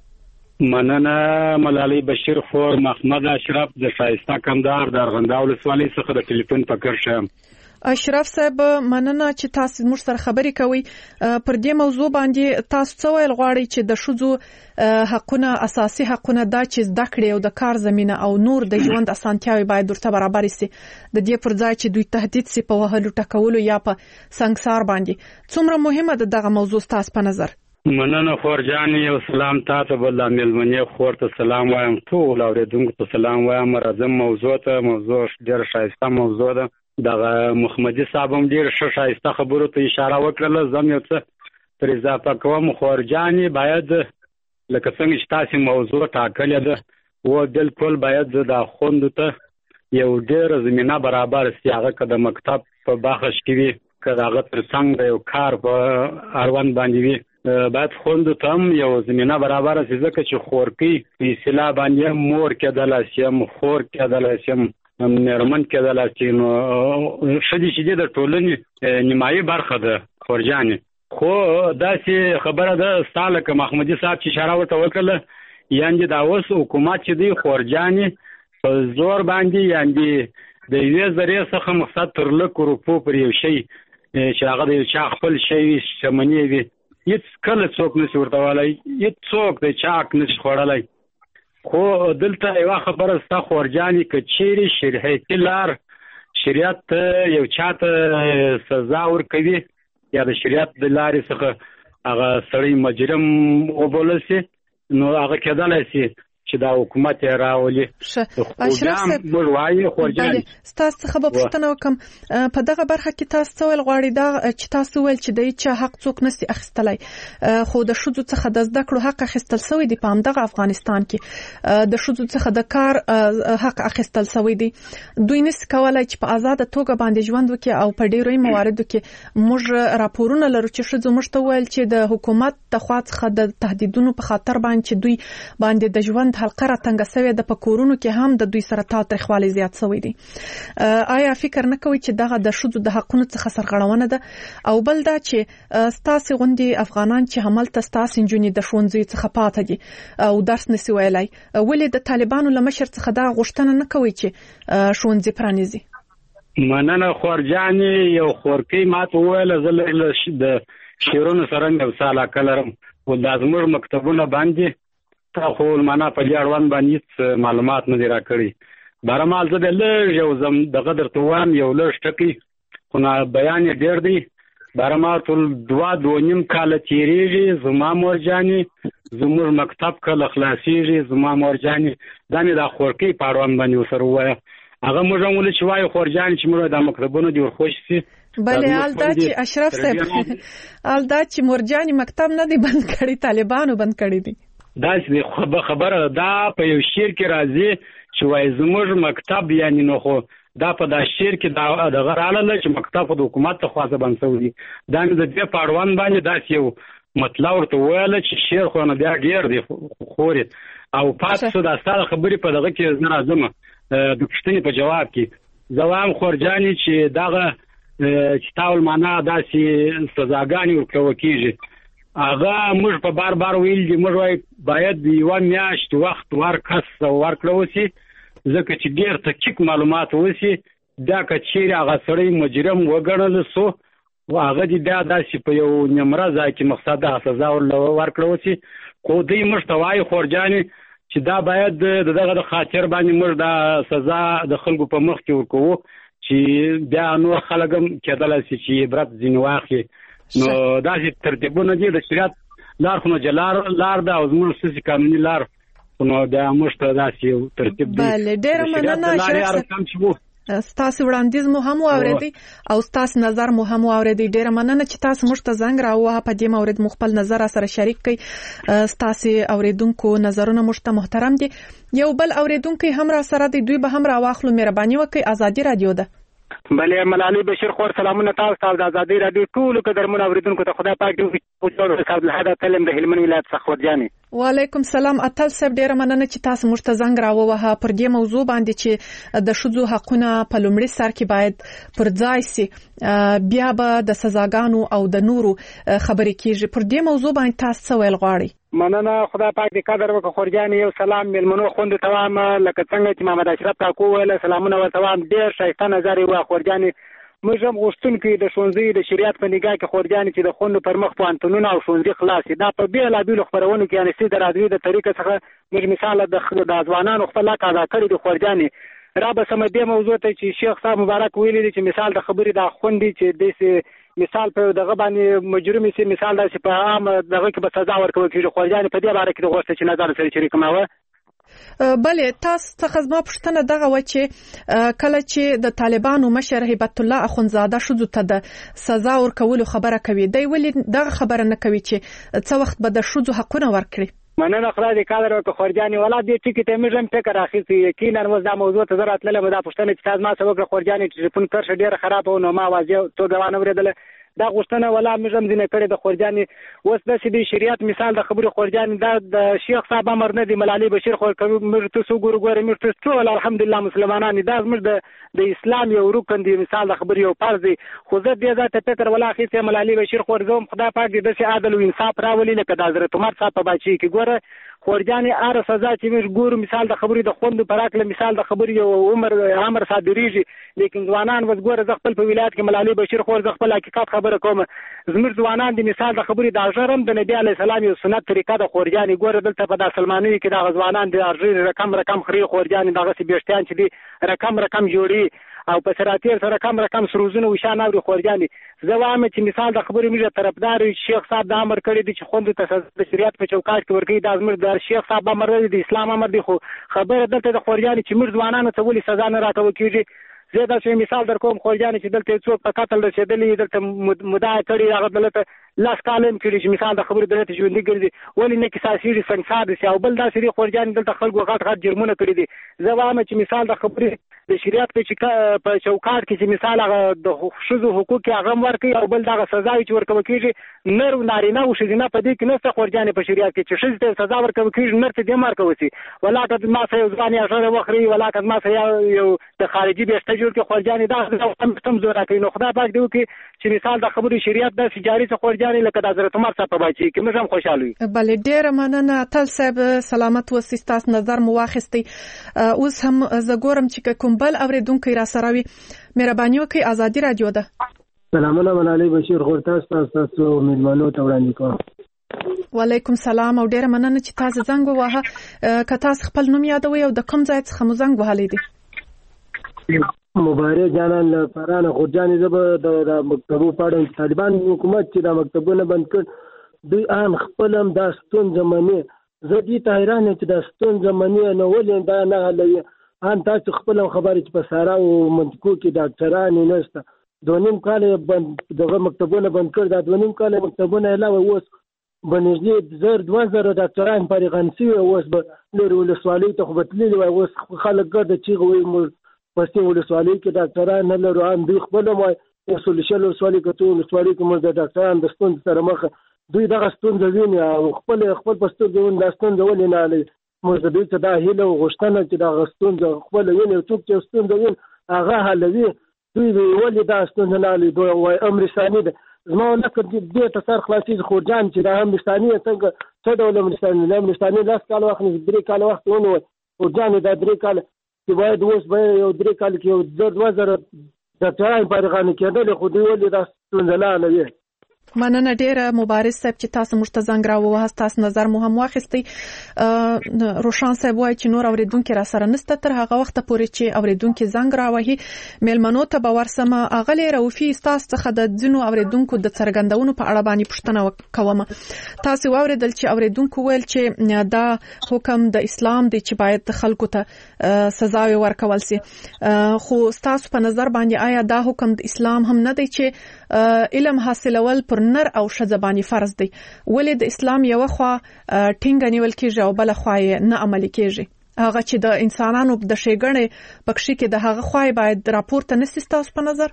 مننه ملالي بشیر خور محمد اشرف د شایسته کندهار د ارغنداو ولسوالۍ څخه د ټلیفون په کرشم اشرف صاحب مننه چې تاسو موږ سره خبرې کوي پر دې موضوع باندې تاسو څه ویل غواړئ چې د ښځو حقونه اساسي حقونه دا چې زده کړې او د کار زمينه او نور د ژوند اسانتیاوي باید ورته برابر شي د دې پر ځای چې دوی تهدید سي په وهلو ټکولو یا په سنگسار باندې څومره مهمه ده دغه موضوع تاسو په نظر مننه خورجان یو سلام تاسو بل ملمنې خور ته سلام وایم ټول اوریدونکو ته سلام وایم راځم موضوع ته موضوع ډېر شایسته موضوع ده دغه محمدي صاحب هم ډېر ښه شایسته خبرو ته اشاره وکړه زم یو څه تر اضافه کوم خورجان باید لکه څنګه چې تاسو موضوع ټاکلې ده و بالکل باید د خوند ته یو ډېر زمينه برابر سي هغه کده مکتب په باخش کې وي کده هغه تر څنګه یو کار په اروان باندې وي باید خوند تم یو زمينه برابر سي ځکه چې خورکی په اصطلاح باندې مور کېدل سي خور کېدل سي نرمن کېدل سي نو شدي چې د ټولنې نیمایي برخه ده خورجان خو داسې خبره ده ستاله ک محمدي صاحب چې اشاره ورته وکړه یعنی دا اوس حکومت چې دی خورجان په زور باندې یعنی د یوې ذریعہ څخه مقصد تر لکه روپو پر یو شی چې هغه د چا خپل شی شمنې وي هیڅ کله څوک نشي ورته والای هیڅ څوک د چاک نشي خوړلای خو دلته یو خبره ستا خورجاني کچيري شریعت لار شریعت یو چاته سزا ورکوي یا د شریعت د لارې څخه هغه سړی مجرم وبولسي نو هغه کېدلای شي چې دا حکومت راولي اشرف صاحب وایي خورجاني تاسو خبر پښتنه وکم په دغه برخه کې تاسو ول غواړي دا چې تاسو ول چې د چا حق څوک نسي اخیستلای خو د شذو څخه د زده کړو حق اخیستل سوی دی په دغه افغانستان کې د شذو څخه د کار حق اخیستل سوی دی دوی نس کولای چې په آزاد توګه باندې ژوند وکړي او په ډیرو مواردو کې موږ راپورونه لرو چې شذو مشته ول چې د حکومت د خوا څخه د تهدیدونو په خاطر باندې دوی باندې د ژوند حلقه را تنګ سوی د پکورونو کې هم د دوی سره تاوتریخوالی زیات سوی دی آیا فکر نه کوي چې دغه د شذو د حقونو څخه سرغړونه ده او بل دا چې ستاسو غوندي افغانان چې هملته ستاسو جنونی د ښوونځي څخه پاتې دي او درس نسی ویلای ولې د طالبانو لمشر څخه دا غوښتنه نه کوي چې ښوونځي پرانیزي مننه خورجاني یو خورکی ماته ویل زل د شیرونو سره یو سالا کلرم ولازمر مکتبونه باندې تا خو معنا په اړوند باندې معلومات نه دی راکړي بهرمال زه د لږ یو زم د قدر توان یو لږ ټکی خو نه بیان ډیر دی بهرمال ټول دوا دوه نیم کال تیریږي زما مورجاني زموږ مکتب کله خلاصيږي زما مورجاني دا نه د خورکی په اړوند باندې وسره وایي هغه موږ ول چې وایي خورجاني چې موږ د مکتبونو دی ورخوش سي بله الدا چې اشرف صاحب الدا چې مورجاني مکتب نه دی بند کړی طالبانو بند کړی دی دا چې خبره دا په یو شعر کې راځي چې وای زموږ مکتب یعنی نو خو دا په دا شعر کې دا د غراله چې مکتب د حکومت ته خواځه بنسوي دا د دې پاړوان باندې دا یو مطلب ورته ویل چې شعر خو نه بیا ډیر دی خوري او پاتې دا ستاره خبرې په دغه کې نه راځم د پښتنې په جواب کې زوام خورجاني چې دغه چې تاول معنا داسې سزاګانی ورکو کیږي هغه موږ په بار بار ویل دي موږ وای باید یو میاشت وخت ورکس ورکړو سي ځکه چې ډیر تحقیق معلومات وسی دا کچیر هغه سړی مجرم وګڼل سو هغه دې دا داسې په یو نمره ځای کې مقصد د سزا ورکړو سي خو دې مشتوای خورجاني چې دا باید دغه د خاطر باندې موږ د سزا د خلکو په مخ کې ورکوو چې بیا نو خلګم کېدل چې عبرت ځین واخلي نو داسې ترتیبونه دي د شریعت لار خو نه جلار لار دا او زموږ سیاسي قانوني لار نو دا موږ ته داسې ترتیب دی بله ډېره مننه شریف ستاسو وړاندیز مو هم واوریدي او ستاسو نظر مو هم واوریدي ډېره مننه چې تاسو موږ ته زنګ راووهه په دې مورد مو خپل نظر سره شریک کړئ ستاسو اوریدونکو نظرونه موږ ته محترم دي یو بل اوریدونکو هم را سره دی دوی به هم راواخلو مهرباني وکړئ ازادي رادیو ده بله ملالي بشیر خور سلامونه تاسو ته د ازادي رادیو ټول قدرمن اوریدونکو ته خدای پاک دې وکړي صاحب له هدا تلم د هلمند ولایت څخه ورجاني وعلیکم سلام اتل صاحب ډیره مننه چې تاسو موږ ته زنګ راووهه پر دې موضوع باندې چې د ښځو حقونه په لومړي سر کې باید پر ځای سي بیا به د سزاګانو او د نورو خبرې کیږي پر دې موضوع باندې تاسو څه ویل غواړئ مننه خدای پاک دې قدر وکړي خورجاني یو سلام ملمنو خوند ته وام لکه څنګه چې محمد اشرف کاکو ویل سلامونه ورته وام ډیر شایسته نظر یې خورجاني موږ هم غوښتونکي د ښوونځي د شریعت په نگاه کې خورجاني چې د خوندو پر مخ پوهنتونونه او ښوونځي خلاص دا په بیلابیلو خپرونو کې یعنې د راډیو د طریقې څخه موږ مثال د ځوانانو خپل حق ادا کړی د خورجاني را به سم دې موضوع ته چې شیخ صاحب مبارک ویلي دي چې مثال د خبرې د خوندي چې د مثال په دغه باندې مجرم سي مثال د په عام دغه کې به سزا ورکول کېږي خورجاني په دې باره کې د غوښتنې چې نظر سره شریک ماوه بله تاسو څخه زما پوښتنه دغه و چې کله چې د طالبانو مشر هیبت الله اخونزاده شذو ته د سزا ورکولو خبره کوي دی ولې دغه خبره نه کوي چې څه وخت به د شذو حقونه ورکړي مننه خدای دې قادر وکړي خورجاني ولا دې ټکی ته مې هم فکر اخیستی یقینا مو دا موضوع ته ضرورت لرله دا پوښتنه چې تاسو ما څه وکړه خورجاني ټلیفون کرښه ډیره خراب و نو ما واځي تو غوانه ورېدل دا غوښتنه ولا مې هم ځینې کړې د خورجاني اوس د سیدی شریعت مثال د خبرو خورجاني دا د شیخ صاحب امر نه دی ملالي بشیر خور کوي موږ تاسو ګورو ګورې موږ تاسو ټول الحمدلله مسلمانان دا موږ د د اسلام یو رکن دی مثال د خبرو یو فرض دی خو زه دې ذات فکر ولا اخیسته ملالي بشیر خور زوم خدای پاک دې د عادل او انصاف راولي لکه د حضرت عمر صاحب په بچی کې ګوره خورجاني ار سزا چې موږ ګورو مثال د خبرو د خوند پراکله مثال د خبرو یو عمر امر صادریږي لیکن ځوانان وز ګوره ز خپل په ولایت کې ملالي بشیر خور ز خپل حقیقت خبره کوم زموږ ځوانان د مثال د خبرې د اجرم د نبی علی سلام یو سنت طریقه د خورجاني ګوره دلته په د سلمانوي کې د ځوانان د ارجی رقم رقم خري خورجاني دغه سی بیشتيان چې دي رقم رقم جوړي او په سراتیر سره رقم رقم سروزونه وشان او خورجاني زه وایم چې مثال د خبرې میږه طرفدار شیخ صاحب د امر کړی دي چې خوند ته د شریعت په چوکاټ کې ورګي د زموږ د شیخ صاحب امر دی د اسلام امر دی خو خبره دلته د خورجاني چې موږ ځوانانو ته ولې سزا نه راکوي کیږي زه دا چې مثال در کوم خورجاني چې دلته څوک په قتل رسیدلی دلته مدعا کړی هغه دلته لاس کالم کړي چې مثال د خبرې دلته ژوندۍ ګرځي ولې نه کې ساسي سنگسار دي او بل دا سری خورجاني دلته خلکو غټ غټ جرمونه کړی دي زه وایم چې مثال د خبرې د شریعت په په چوکاټ کې چې مثال هغه د شذو حقوق هغه ورکړي او بل دغه سزا چې ورکوي کېږي نر نارینه او شذینه په دې کې نشته خورجاني په شریعت کې چې شذ ته سزا ورکوي کېږي نر ته دې مارکوي سي ولاکه ما سه یو ځواني اجازه وخري ولاکه ما سه یو د خارجي بیسته جوړ کې خورجاني دا هم زور راکړي نو خدای پاک دې وکړي چې مثال د خبرې شریعت د سجاري څخه خورجاني لکه د حضرت عمر صاحب په بچي کې موږ هم خوشاله یو بل ډیر مننه تل صاحب سلامت وسیستاس نظر مو واخستي اوس هم زګورم چې کوم بل اوریدونکو را سره وي مهرباني وکړئ ازادي رادیو ده سلامونه ملالي بشیر خور تاسو تاسو مېلمنو ته وړاندې کوم وعلیکم سلام او ډیر مننه چې تاسو زنګ ووهه که تاسو خپل نوم یادوي او د کوم ځای څخه مو زنګ وهلی دی مبارک جانان فرانه خورجاني زب د مکتبو پاړم طالبان حکومت چې د مکتبونه بند کړ دوی ان خپلم د ستون زمانه زدي طاهران چې د ستون زمانه نو ولې دا نه هلوي ان تاسو خپل خبرې چې په سارا او منطقو کې ډاکټران نشته دونیم کال بند دغه مکتبونه بند کړ دا دونیم کال مکتبونه علاوه اوس بنځي زر دوه زره ډاکټران فارغان شي اوس به لري ولسوالۍ ته خو بتللی وای اوس خلک ګرځي چې وي پسې ولسوالۍ کې ډاکټران نه لرو ان دوی خپل مو اصول شل ولسوالۍ کې ټول ولسوالۍ کې موږ د ډاکټران د ستون سره مخ دوی دغه ستون ځویني او خپل خپل پستو ځون د ستون ځول نه لري موږ د دې څخه دا هیله غوښتنه چې دا غستون د خپل ویني څوک چې ستون ځون هغه حلوي دوی ولې دا ستون نه لري دوی وای امر ثاني زما لکه دې ته سر خلاصي خورجان چې دا هم مستانی څنګه څه ډول مستانی نه مستانی لاس کال وخت درې کال وخت ونه خورجان دا درې کال چې باید اوس به یو درې کال کې یو زر دوه زره د ټایم پارغانې کېدل خو دوی ولې دا ستونزه لا نه وي. مننه ډیره مبارز صاحب چې تاسو موږ ته زنګ راووهاست، تاسو نظر مو هم واخیستی. روشان صاحب وایي چې نور اوریدونکي را سره نسته تر هغه وخت پورې چې اوریدونکي زنګ راوهي. میلمنو ته به ورسمه اغلی روفي تاسو څخه د ځینو اوریدونکو د څرګندونو په اړه باندې پوښتنه کوم. تاسو واوریدل چې اوریدونکو ویل چې دا حکم د اسلام دی چې باید خلکو ته سزا ورکول سي، خو تاسو په نظر باندې آیا دا حکم د اسلام هم نه دی چې علم حاصلول پر نر او ښځه باندې فرض دی؟ ولې د اسلام یو خوا ټینګ نیول کېږي او بل خوا یې نه عملي کېږي؟ هغه چې د انسانانو د ښېګڼې بخشي کې د هغه خوا باید راپورته نشي تاسو په نظر؟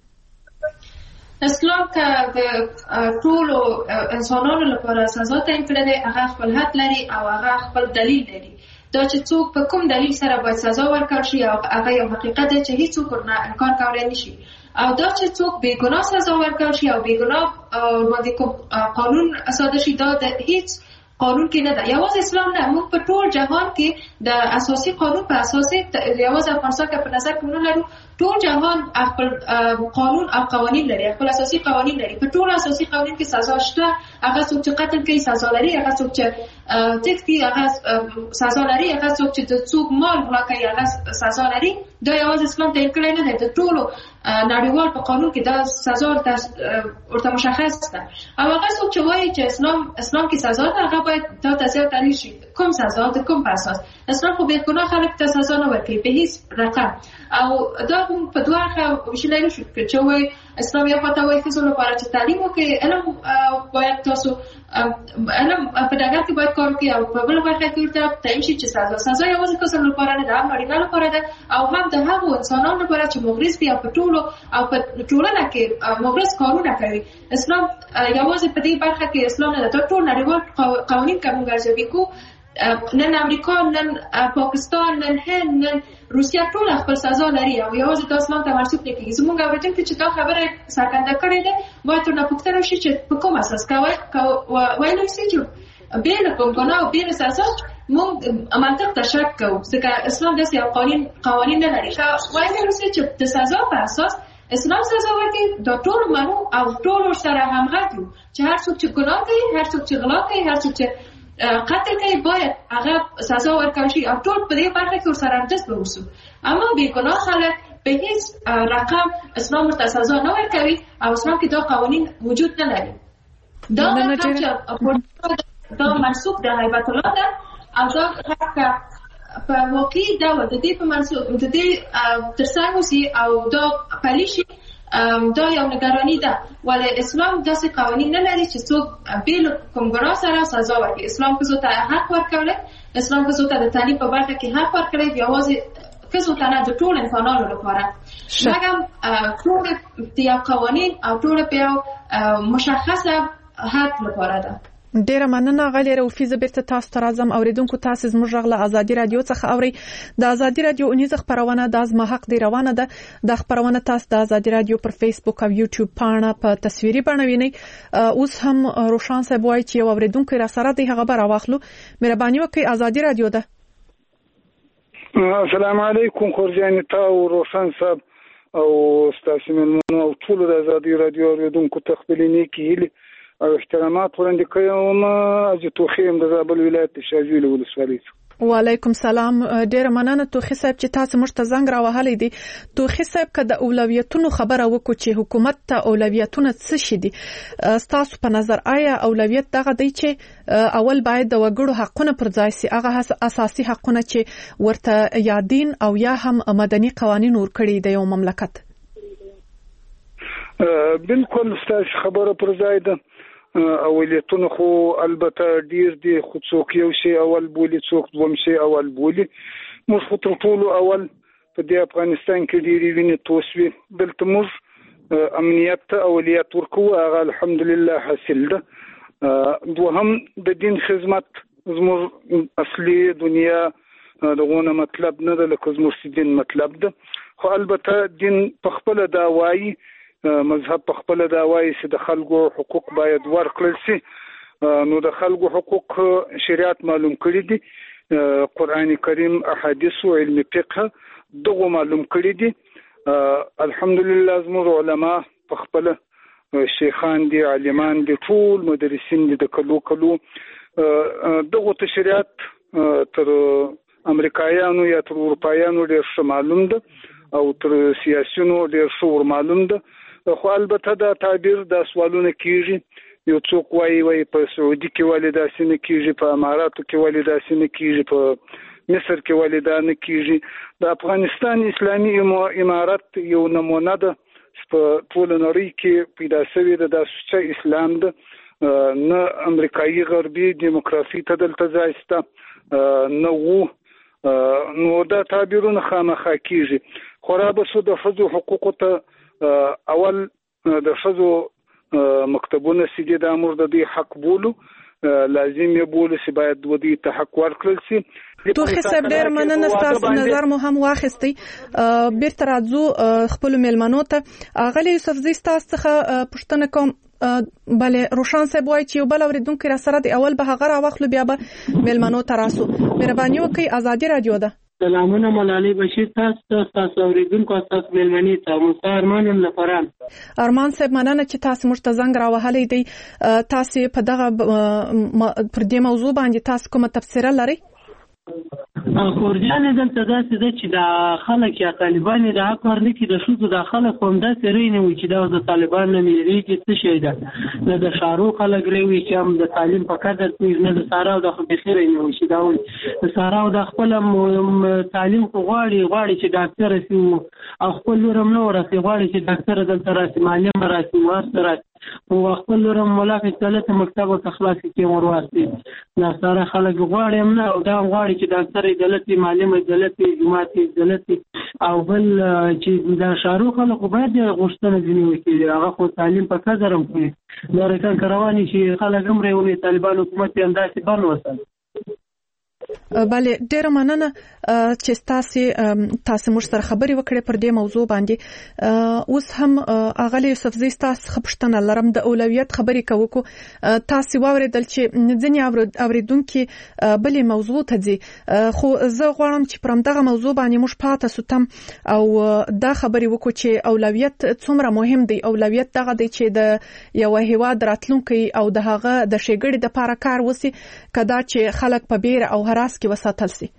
اسلام که د ټولو انسانانو لپاره سزا تعیین کړې ده، هغه خپل حد لري او هغه خپل دلیل لري. دا چې څوک په کوم دلیل سره باید سزا ورکړل شي او هغه یو حقیقت دی چې هیڅوک ورنه انکار کولی نشي. او دا چې څوک بې ګناه سزا ورکړل شي او بې ګناه باندې کوم قانون صادر شي، دا د هیڅ قانون کې نه ده. یوازې اسلام نه، موږ په ټول جهان کې د اساسي قانون په اساس یوازې افغانستان کې په نظر کې نه لرو، ټول جهان خپل قانون او قوانین لري، خپل اساسي قوانین لري. په ټول اساسي قوانین کې سزا شته. هغه څوک چې قتل کوي سزا لري، هغه څوک چې تکس کوي هغه سزا لري، هغه څوک چې د څوک مال غلا کوي هغه سزا لري. دا یوازې اسلام تعیین کړی نه دی، د ټولو نړیوال په قانون کې دا سزا ورته مشخص ده. او هغه څوک چې وایي چې اسلام اسلام کې سزا ده، هغه باید دا تفصیل تعریف شي کوم سزا د کوم په اساس. اسلام خو بې ګناه خلک ته سزا نه ورکوي په هیڅ رقم. او دا هم په دوه اړخه وشلای شي چې وایي اسلام یو خواته وایي ښځو لپاره چې تعلیم وکړي، علم باید تاسو علم په ډګر کې باید کار وکړي، او په بل برخه کې ورته تعیین شي چې سزا سزا یوازې ښځو لپاره نه ده، هم نارینه لپاره ده او هم د هغو انسانانو لپاره چې مغرض دي او په ټولو او په ټولنه کې مغرض کارونه کوي. اسلام یوازې په دې برخه کې اسلام نه ده، ټول نړیوال قوانین که موږ ارزیابي کوو، نن امریکا، نن پاکستان، نن هند، نن روسیه ټول خپل سزا لري او یوازې د اسلام ته منسوب نه کېږي. زموږ اوریدونکي چې دا خبره څرګنده کړې ده باید ورنه پوښتنه وشي چې په کوم اساس ویلی شي چې بې له کوم ګناه او بې له سزا موږ منطق ته شک کوو، ځکه اسلام داسې یو قوانین قوانین نه لري. ویلی شي چې د سزا په اساس اسلام سزا ورکوي، دا ټول منو او ټول سره همغږ یو چې هر څوک چې ګناه کوي، هر څوک چې غلا کوي، هر څوک چې قتل کوي باید هغه سزا ورکړل شي او ټول په دې برخه کې ورسره همدست اوسو. اما بې ګناه خلک په هیڅ رقم اسلام ورته سزا نه ورکوي او اسلام کې دا قوانین وجود نه لري. دا دا منسوب د هیبت الله ده او دا حق په واقعي ډول د دې په منسوب د دې ترڅنګ اوسي او دا پلي شي. دا یو نگرانی ده، ولی اسلام داسې قوانین نه لري چې څوک بې له کوم ګناه سره سزا ورکړي. اسلام ښځو ته حق ورکولی، اسلام ښځو ته د تعلیم په برخه کې حق ورکړی، یوازې ښځو ته نه، د ټول انسانانو لپاره. مګر ټول د یو قوانین او ټول په یو مشخصه حد لپاره ده. ډیره مننه غلی روفي. زه بیرته تاسو ته راځم. اوریدونکو تاسو زموږ غږ له ازادي رادیو څخه اورئ. د ازادي رادیو اونیزه خبرونه د ازما حق دی روانه ده. د خبرونه تاسو د ازادي رادیو پر فیسبوک او یوټیوب پاڼه په تصویري بڼه وینئ. اوس هم روشان صاحب وایي چې یو اوریدونکو را سره دی، هغه به راواخلو. مهرباني وکړئ، ازادي رادیو ده. السلام علیکم خورجانې تا او روشان صاحب او ستاسو مېلمنو او ټولو د ازادي رادیو اوریدونکو ته خپلې نیکې هیلې او احترامات وړاندې کوم. حاجي توخی د زابل ولایت د شاجویل ولسوالۍ. وعلیکم سلام. ډیره مننه توخی صاحب چې تاسو موږ ته زنګ راوهلی دی. توخی صاحب که د اولویتونو خبره وکړو چې حکومت ته اولویتونه څه شي دي، ستاسو په نظر آیا اولویت دغه دی چې اول باید د وګړو حقونه پر ځای سي، هغه اساسي حقونه چې ورته یا دین او یا هم مدني قوانین ورکړي د یو مملکت؟ بالکل ستاسو خبره پر ځای ده. اولیتونه خو البته ډیر دي، خو څوک یو شی اول بولی، څوک دوم شی اول بولی. موږ خو تر ټولو اول په دې افغانستان کې ډیرې وینې توسوي، دلته موږ امنیت ته اولیت ورکوو، هغه الحمدلله حاصل ده. دوهم د دین خدمت زموږ اصلي دنیا دغونه مطلب نه ده لکه زموږ دین مطلب ده، خو البته دین په خپله دا وایي مذهب په خپل دا وایي چې د خلکو حقوق باید ورکړل شي. نو د خلکو حقوق شریعت معلوم کړی دي، قرآن کریم، احادیث او علم فقه دغه معلوم کړی دي. الحمدلله زموږ علما په خپل شیخان دي، عالمان دي، ټول مدرسین دي د کلو کلو دغه ته شریعت تر امریکایانو یا تر اروپایانو ډیر ښه معلوم ده او تر سیاسيونو ډیر ښه معلوم ده. خو البته دا تعبیر د سوالونه کیږي، یو څوک وایي وایي په سعودي کې ولې داسې نه کیږي، په اماراتو کې ولې داسې نه کیږي، په مصر کې ولې دا نه کیږي. د افغانستان اسلامي امارت یو نمونه ده په ټول نړۍ کې پیدا شوی ده. د سوچ اسلام ده، نه امریکایي غربي دیموکراسي ته دلته ځای شته نه وو. نو دا تعبیرونه خامخا کیږي. خورا به سو د ښځو حقوقو ته اول د ښځو مکتبونه سیدي د امر د دې حق بولو، لازم یې بولو چې باید ودی ته حق ورکړل شي. توخي صاحب ډېر مننه، ستاسو نظر مو هم واخیستی. بیرته راځو خپل میلمنو ته. غلی یوسفزي ستاسو څخه پوښتنه کوم. بله روشان صاحب وایي چې یو بل اوریدونکي را سره دی، اول به هغه راواخلو بیا به میلمنو ته راسو. مهرباني وکړئ، ازادي رادیو ده. سلامونه ملالۍ بشیر، تاسو تاسو اوریدونکو تاسو میلمنې ته موسی ارمان له فران. ارمان صاحب مننه چې تاسو موږ ته زنګ راوهلی دی. تاسو په دغه پر دې موضوع باندې تاسو کومه تفسیره لرئ؟ خورجانې دلته داسې ده چې د خلک یا طالبان د حق ورنکړي، د ښځو د خلک هم داسې ری نه وي چې دا د طالبان نه مېرېږي څه شی ده. نه د شارو خلک ری وي چې هم د تعلیم په قدر پوهېږي، نه د سارا او د خو بېخي ری نه وي چې دا وایي د سارا او د خپله تعلیم خو غواړي غواړي چې ډاکټره شي او خپل لور هم نه ورسي، غواړي چې ډاکټره دلته راسي، معلمه راسي، ورسته راسي او خپل لور هم ملا فیصله ته مکتب ورته خلاص کړي ورواستي. دا سارا خلک غواړي هم نه او دا غواړي چې ډاکټر عدالت، معلم عدالت، جماعت عدالت او بل چې دا شارو خلک باید غوښتنه ځینې وکړي، هغه خو تعلیم په قدر هم کوي. دا رکان کرواني چې خلک هم ریونی طالبان حکومت یې همداسې بند وسل. بله ډیره مننه چې تاسو تاسو موږ سره خبرې وکړې پر دې موضوع باندې. اوس هم اغلی یوسفزي تاسو خپشتنه لرم د اولویت خبرې کوو. تاسو واوریدل چې ځینې اوریدونکو بلې موضوع ته ځي، خو زه غواړم چې پر دغه موضوع باندې موږ پاتې سوتم او دا خبرې وکړو چې اولویت څومره مهم دی. اولویت دغه دی چې د یو هیواد راتلونکي او د هغه د شګړې د لپاره کار وسی، کدا چې خلک په بیره او راس کې وساتل سي.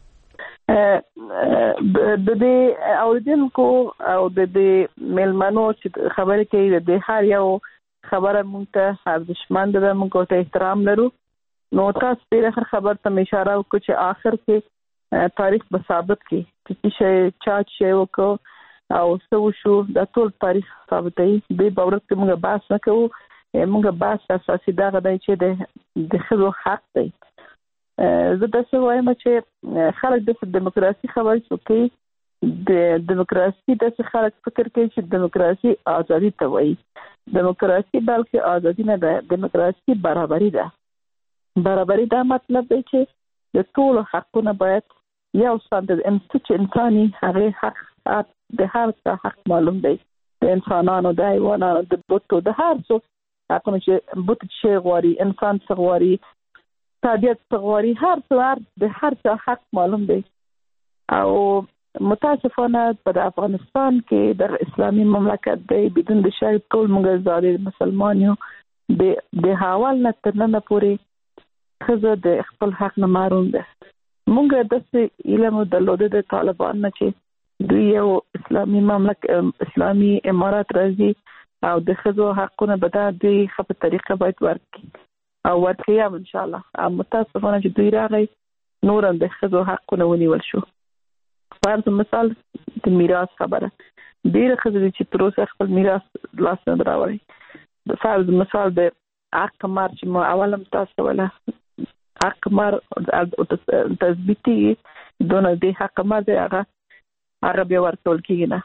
د دې اوریدونکو او د دې میلمنو چې خبرې کوي د هر یو خبره مونږ ته ارزښتمند ده، مونږ ته احترام لرو. نو تاسو په اخر خبر ته اشاره وکړه چې آخر کې تاریخ به ثابت کړي چې څه چا چې وکړو او څه وشو، دا ټول تاریخ ثابتوي. دې باور کې مونږ بحث نه کوو، مونږ بحث اساسي دا دی چې د ښځو حق دی. زه داسې وایم چې خلک د دیموکراسي خبرې کوي، د دیموکراسي داسې خلک فکر کوي چې دیموکراسي ازادي ته وایي. دیموکراسي بلکې ازادي نه ده، دیموکراسي برابري ده. برابري دا مطلب دی چې د ټولو حقونه باید یو شان دي. چې انساني هغه حق د هر څه حق معلوم دی، د انسانانو، د حیوانانو، د بوټو، د هر څه حقونه چې بوت چې غواړي، انسان څه غواړي، طبیعت غواړي، هر څه د هر څه حق معلوم دی. او متاسفانه په افغانستان کې د اسلامي مملکت دی بدون د شای ټول موږ زاده مسلمان یو، د حوال نه تر نن پورې ښځه د خپل حق نه محروم ده. موږ داسې علم درلوده د طالبان نه چې دوی یو اسلامي مملکت اسلامي امارات راځي او د ښځو حقونه به دا دوی ښه په طریقه باید ورکړي او ورکړي ان شاء الله. او متاسفانه چې دوی راغی نور هم د ښځو حقونه ونیول شو. فرض مثال د میراث خبره، ډېر ښځې چې تر اوسه خپل میراث لاس نه راوړي. فرض مثال د حق مار چې ما اول هم تاسو ولا حق مار تثبیتي دونه د حق مار دی هغه هغه بیا ورکول کېږي نه.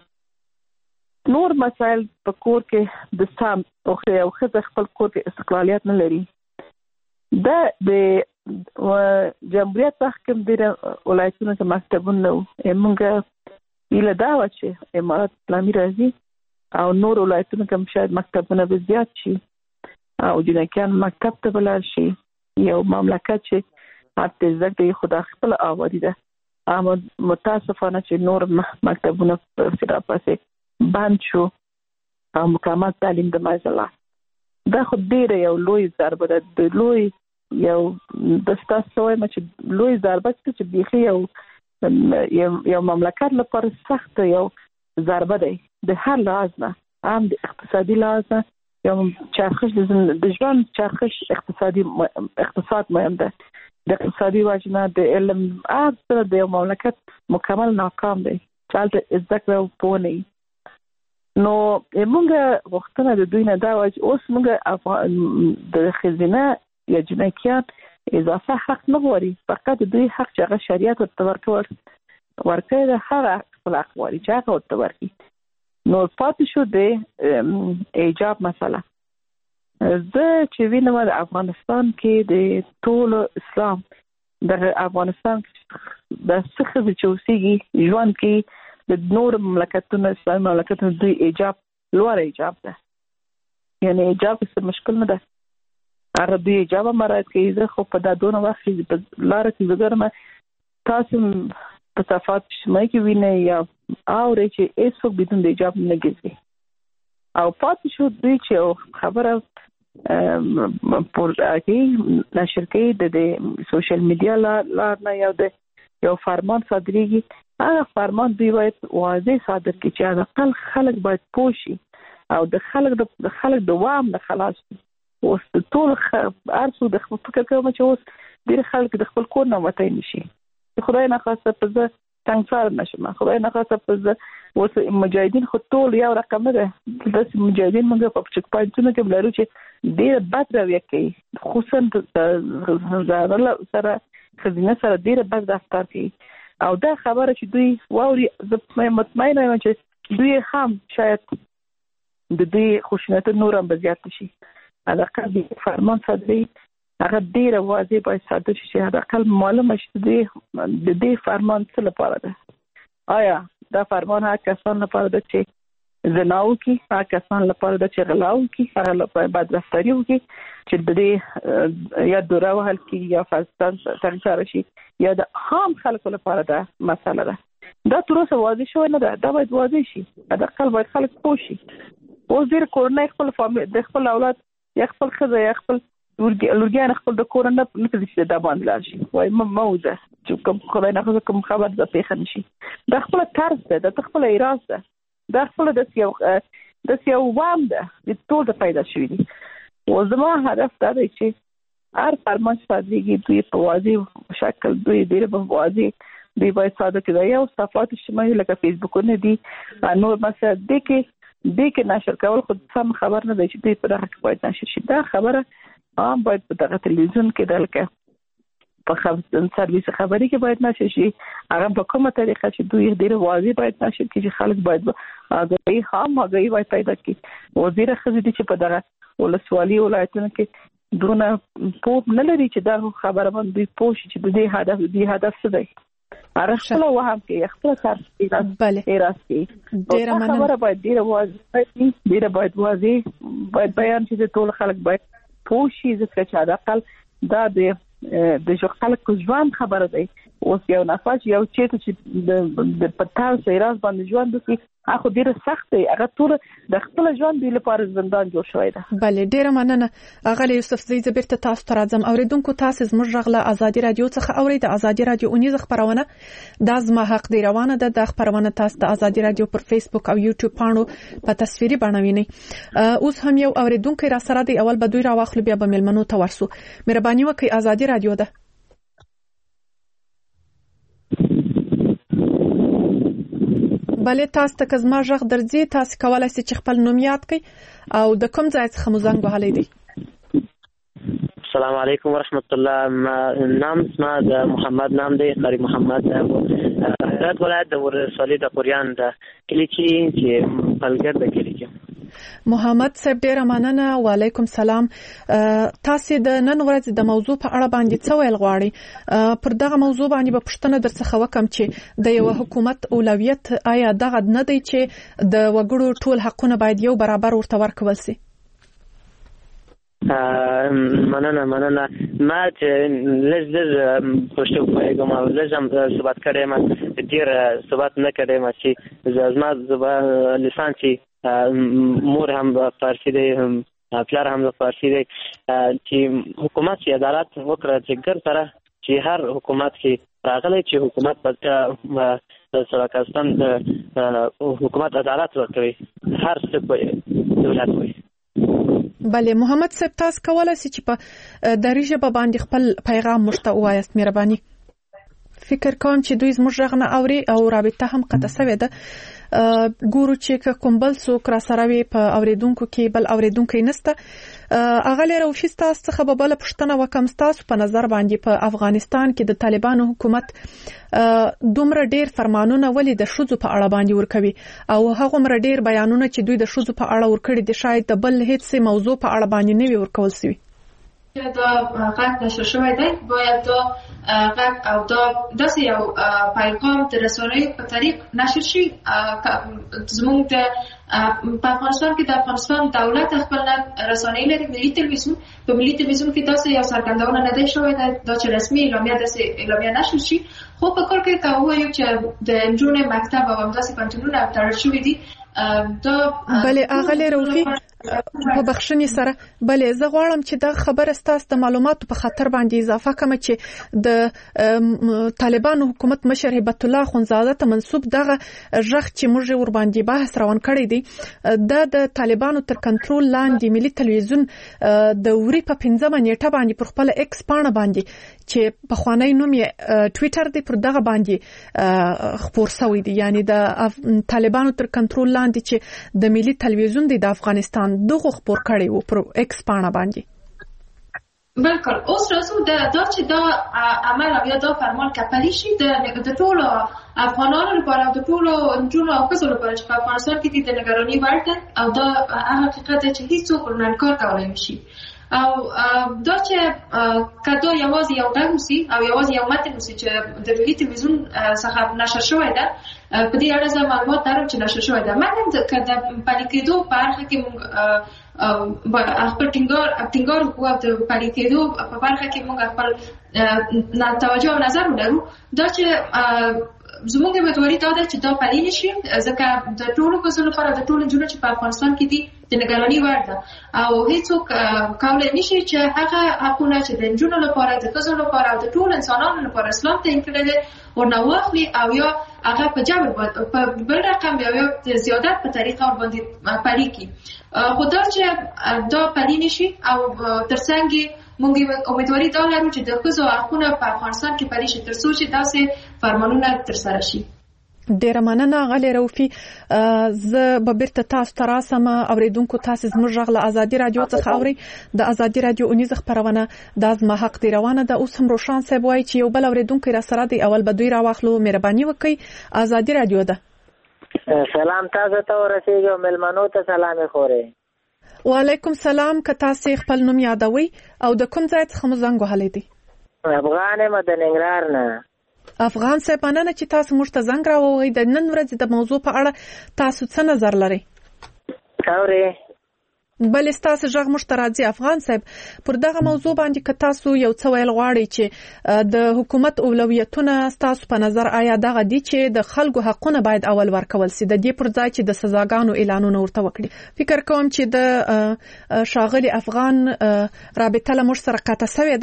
نور مسائل په کور کې د سام او خو ښځه خپل کور کې استقلالیت نه لري. دا د جمهوریت تحکیم د ولایتونو ته مکتبونه وو. موږ ایله دا و چې امارات اسلامي راځي او نور ولایتونو کې شاید مکتبونه به زیات شي او جنکیان مکتب ته بلار شي. یو مملکت چې هرته زده خدا خپل آبادی ده، اما متاسفانه چې نور مکتبونه په سره پاسه بند شو او مکمل تعلیم د مازلا دا خو ډیره یو لوی ضربه ده، د لوی یو د تاسو وایم چې لوی ضربه چې بيخي یو یو مملکت لپاره سخت یو ضربه ده د هر لحاظ نه، هم د اقتصادي لحاظ نه یو چرخش د ژوند چرخش اقتصادي اقتصاد مهم ده. د اقتصادي واجنه د علم اصل د یو مملکت مکمل ناکام دی چالت ذکر او پونی. نو موږ وختونه د دوی نه دا واج اوس موږ د خزینه یا جنکیات اضافه حق نه غواړي، فقط دوی حق چې هغه شریعت ورته ورکول ورکړي د هغه خپل حق غواړي چې هغه ورته ورکړي. نو پاتې شو د ایجاب مسله. زه چې وینم د افغانستان کې د ټول اسلام د افغانستان د څخه چې اوسېږي ژوند کې د نور مملکتونو اسلامي مملکتونو دوی ایجاب لوړ ایجاب ده، یعنی ایجاب څه مشکل نه ده، هغه دوی ایجاب مراد کوي. زه خو په دا دونه وخت په لاره کې وګورم تاسو په صفات شمای کې وینئ یا اورئ چې هیڅوک بدون د ایجاب نه ګرځي. او پاتې شو دوی چې خبره پورګي نشر کوي د سوشل میډیا لار نه یو د یو فرمان صادریږي، هغه فرمان دوی باید واضح صادر کړي چې اقل خلک باید پوه شي او د خلک د خلک د وام نه خلاص شي. اوس ټول ارسو د خپل فکر کوم چې اوس ډېر خلک د خپل کور نه وتای نشي. خدای نه خاصه په ځ څنګه نشم، خدای نه خاصه په ځ اوس مجاهدین خو ټول یو رقم نه ده. د مجاهدین موږ په چک پاینټونو کې بلارو چې ډېر بد رویه کوي، خصوصا سره خزینه سره ډېر بد رفتار کوي. او دا خبره چې دوی واوري زه مطمئنه یم چې دوی هم شاید د دوی خوشنط نور هم زیات شي. علاقه د فرمان صدري هغه ډیره واضح باید صادر شي چې حداقل معلومه شي د دې فرمان څه لپاره ده. آیا دا فرمان هغه کسان لپاره ده چې زنا وکړي، هغه کسان لپاره ده چې غلا وکړي، هغه لپاره بدرفتاري وکړي چې د دې یا دوره وهل کېږي یا فاسدان تغییر شي، یا د عام خلکو لپاره ده مسله ده. دا تر اوسه واضح شوی نه ده، دا باید واضح شي، حداقل باید خلک پوه شي. اوس ډېر کورنۍ خپل فامیل د خپل اولاد یا خپل ښځه یا خپل لورګیان خپل د کور نه نه کوي چې دا باندې لاړ شي، وایي موزه چې کوم خدای نه خو کوم خبر د پیښه نشي. دا خپل طرز ده، د خپل ایراز ده، دا خپل د یو د یو وام ده د ټول د پیدا شوی دي. او زما هدف دا دی چې هر فرمان صادریږي دوی په واضح شکل دوی ډېر په واضح دوی باید صادر کړي. یو صفات اجتماعي لکه فیسبوکونه دي نور مثلا دې کې دې کې نشر کول خو سم خبر نه دی چې دوی په دغه کې باید نشر شي. دا خبره عام باید په دغه تلویزیون کې دلته په خبري سرویس خبري کې باید نشر شي. هغه په کومه طریقه چې دوی ډېر واضح باید نشر کړي چې خلک باید هغه هم هغه باید پیدا کړي. وزیر خزیدي چې په دغه ولسوالي ولایتونو کې دونه پوپ نه لري چې دا خبره باندې پوه شي چې د دې هدف دې هدف څه دی. هغه خپل وهم کې خپل کار کوي. بله ایراسي ډېر خبره باید ډېر واضح ډېر باید واضح باید بیان شي چې ټول خلک باید پوه شي ځکه چې حداقل دا د د خلک ژوند خبره دی. اوس یو نفس یو چیرته چې د پټاو سیراز باندې ژوند وکړي هغه ډیره سخت دی، هغه ټول د خپل ژوند لپاره زندان جوړ شوی دی. بله ډیره مننه اغلی یوسف زی زبرته تاسو ته راځم. اوریدونکو تاسو زموږ غږ ازادي رادیو څخه اورئ. د ازادي رادیو اونیزه خبرونه د زما حق دی روانه ده. د خبرونه تاسو د ازادي رادیو پر فیسبوک او یوټیوب پاڼو په تصویري بڼه وینئ. اوس هم یو اوریدونکو را سره دی، اول به دوی راوخلو بیا به ملمنو ته ورسو. مهرباني وکړئ، ازادي رادیو ده. بله تاسو ته کزما ژغ درځي، تاسو کولای شئ چې خپل نوم یاد کړئ او د کوم ځای څخه مو زنګ وهلی دی. السلام علیکم ورحمت الله. نام اسما د محمد نام دی، قاری محمد د هرات ولایت د ولسوالۍ د قریان د کلی چې چې پلګر د کلی کې. محمد صاحب ډیر مننه. وعلیکم سلام. تاسو د نن ورځ د موضوع په اړه باندې څه ویل غواړئ؟ پر دغه موضوع باندې به پوښتنه درڅخه وکم چې د یو حکومت اولویت آیا دغه نه دی چې د وګړو ټول حقونه باید یو برابر ورته ورکول شي؟ مننه مننه. ما چې لږ لږ پښتو پوهېږم او لږ هم ثبات کړی یم، ډېر ثبات نه کړی یم چې زما لسان چې مور هم فارسي دی، پلار هم فارسي دی، چې حکومت چې عدالت وکړه چې ګر سره چې هر حکومت کې راغلی چې حکومت په د سرکستان د حکومت عدالت ورکوي، هر څه په دولت وي. بله محمد صاحب، تاسو کولای شئ چې په دری ژبه باندې خپل پیغام موږ ته ووایاست؟ مهرباني. فکر کوم چې دوی زموږ غږ نه اوري او رابطه هم قطع شوې ده. ګورو چې کوم بل څوک را سره وي په اوریدونکو کې بل اوریدونکی نشته. اغلی روفي تاسو څخه به بل پوښتنه وکم، تاسو په نظر باندې په افغانستان کې د طالبانو حکومت دومره ډیر فرمانونه ولې د ښځو په اړه باندې ورکوي او هغه مر ډیر بیانونه چې دوی د ښځو په اړه ورکړي دي شاید د بل هیڅ موضوع په اړه باندې نه وي ورکول شوی؟ دا غږ نشر شوی دی، باید دا غږ او دا داسې یو پیغام د رسنیو په طریق نشر شي. زموږ د په افغانستان کې د افغانستان دولت خپل رسنۍ لري، ملي تلویزیون. په ملي تلویزیون کې داسې یو څرګندونه نه دی شوی دا چې رسمي اعلامیه داسې اعلامیه نشر شي. خو په کور کې که ووایو چې د نجونې مکتب او همداسې پوهنتونونه تړل شوي دي دا بله اغلی روفي په بخښنې سره. بله زه غواړم چې دا خبره ستاسو د معلوماتو په خاطر باندې اضافه کوم چې د طالبانو حکومت مشر هیبت الله اخوندزاده ته منسوب دغه ژغ چې موږ ور باندې بحث روان کړی دی دا د طالبانو تر کنټرول لاندې ملي تلویزیون د وری په پنځمه نیټه باندې پر خپل ایکس پاڼه باندې چې په خوانی نوم یې ټویټر دی پر دغه باندې خبر شوی دی، یعنی د طالبانو تر کنټرول لاندې چې د ملي تلویزیون دی د افغانستان دغه خبر کړی وو پر ایکس پاڼه باندې. بالکل. اوس راځو د دا چې دا عمل او یا دا فرمان کپلی شي د ټولو افغانانو لپاره او د ټولو نجونو او ښځو لپاره چې په افغانستان کې دي د نگرانۍ وړ ده او دا هغه حقیقت دی چې هیڅوک ورنه انکار کولی نه شي. او دا چې کدا یوازې یو غږ وسی او یوازې یو متن وسی چې د ملي تلویزیون څخه نشر شوی ده، په دې اړه زه معلومات لرم چې نشر شوی ده. مګر که د پلي کېدو په اړه کې موږ خپل ټینګار ټینګار وکړو او د پلي کېدو په برخه کې موږ خپل توجه او نظر ولرو، دا چې زموږ امیدواري دا ده چې دا پلي نشي، ځکه د ټولو ښځو لپاره د ټولو نجونو چې په افغانستان کې دي د نگرانۍ وړ ده او هیڅوک کولی نشي چې هغه حقونه چې د نجونو لپاره د ښځو لپاره او د ټولو انسانانو لپاره اسلام تعیین کړی دی ورنه واخلي او یا هغه په جبر په بل رقم یا د زیادت په طریقه ورباندې پلي کړي. خو دا چې دا پلي نشي او ترڅنګ موږ امیدواري دا لرو چې د ښځو حقونه په افغانستان کې پلي شي تر څو چې داسې فرمانونه ترسره شي. ډیره مننه غلی روفي. زه به بیرته تاسو ته راسم. اوریدونکو تاسو زموږ غږ له ازادي رادیو څخه اورئ. د ازادي رادیو اونیزه خبرونه د زما حق دی روانه ده. اوس هم روشان صاحب وایي چې یو بل اوریدونکی را سره دی، اول به دوی راواخلو. مهرباني وکړئ. ازادي رادیو ده. سلام تاسو ته ورسېږو، مېلمنو ته سلام خورې. وعلیکم سلام. که تاسو خپل نوم یادوي او د کوم ځای څخه مو زنګ وهلی دی؟ افغان یم د ننګرهار نه. افغان صاحب، مننه چې تاسو موږ ته زنګ راووهئ. د نن ورځې د موضوع په اړه تاسو څه نظر لرئ؟ اورئ؟ بلې ستاسو غږ موږ ته راځي. افغان صاحب، پر دغه موضوع باندې که تاسو یو څه ویل غواړئ چې د حکومت اولویتونه ستاسو په نظر آیا دغه دي چې د خلکو حقونه باید اول ورکول سي د دې پر ځای چې د سزاګانو اعلانونه ورته وکړي؟ فکر کوم چې د شاغلي افغان رابطه له موږ سره قطع شوې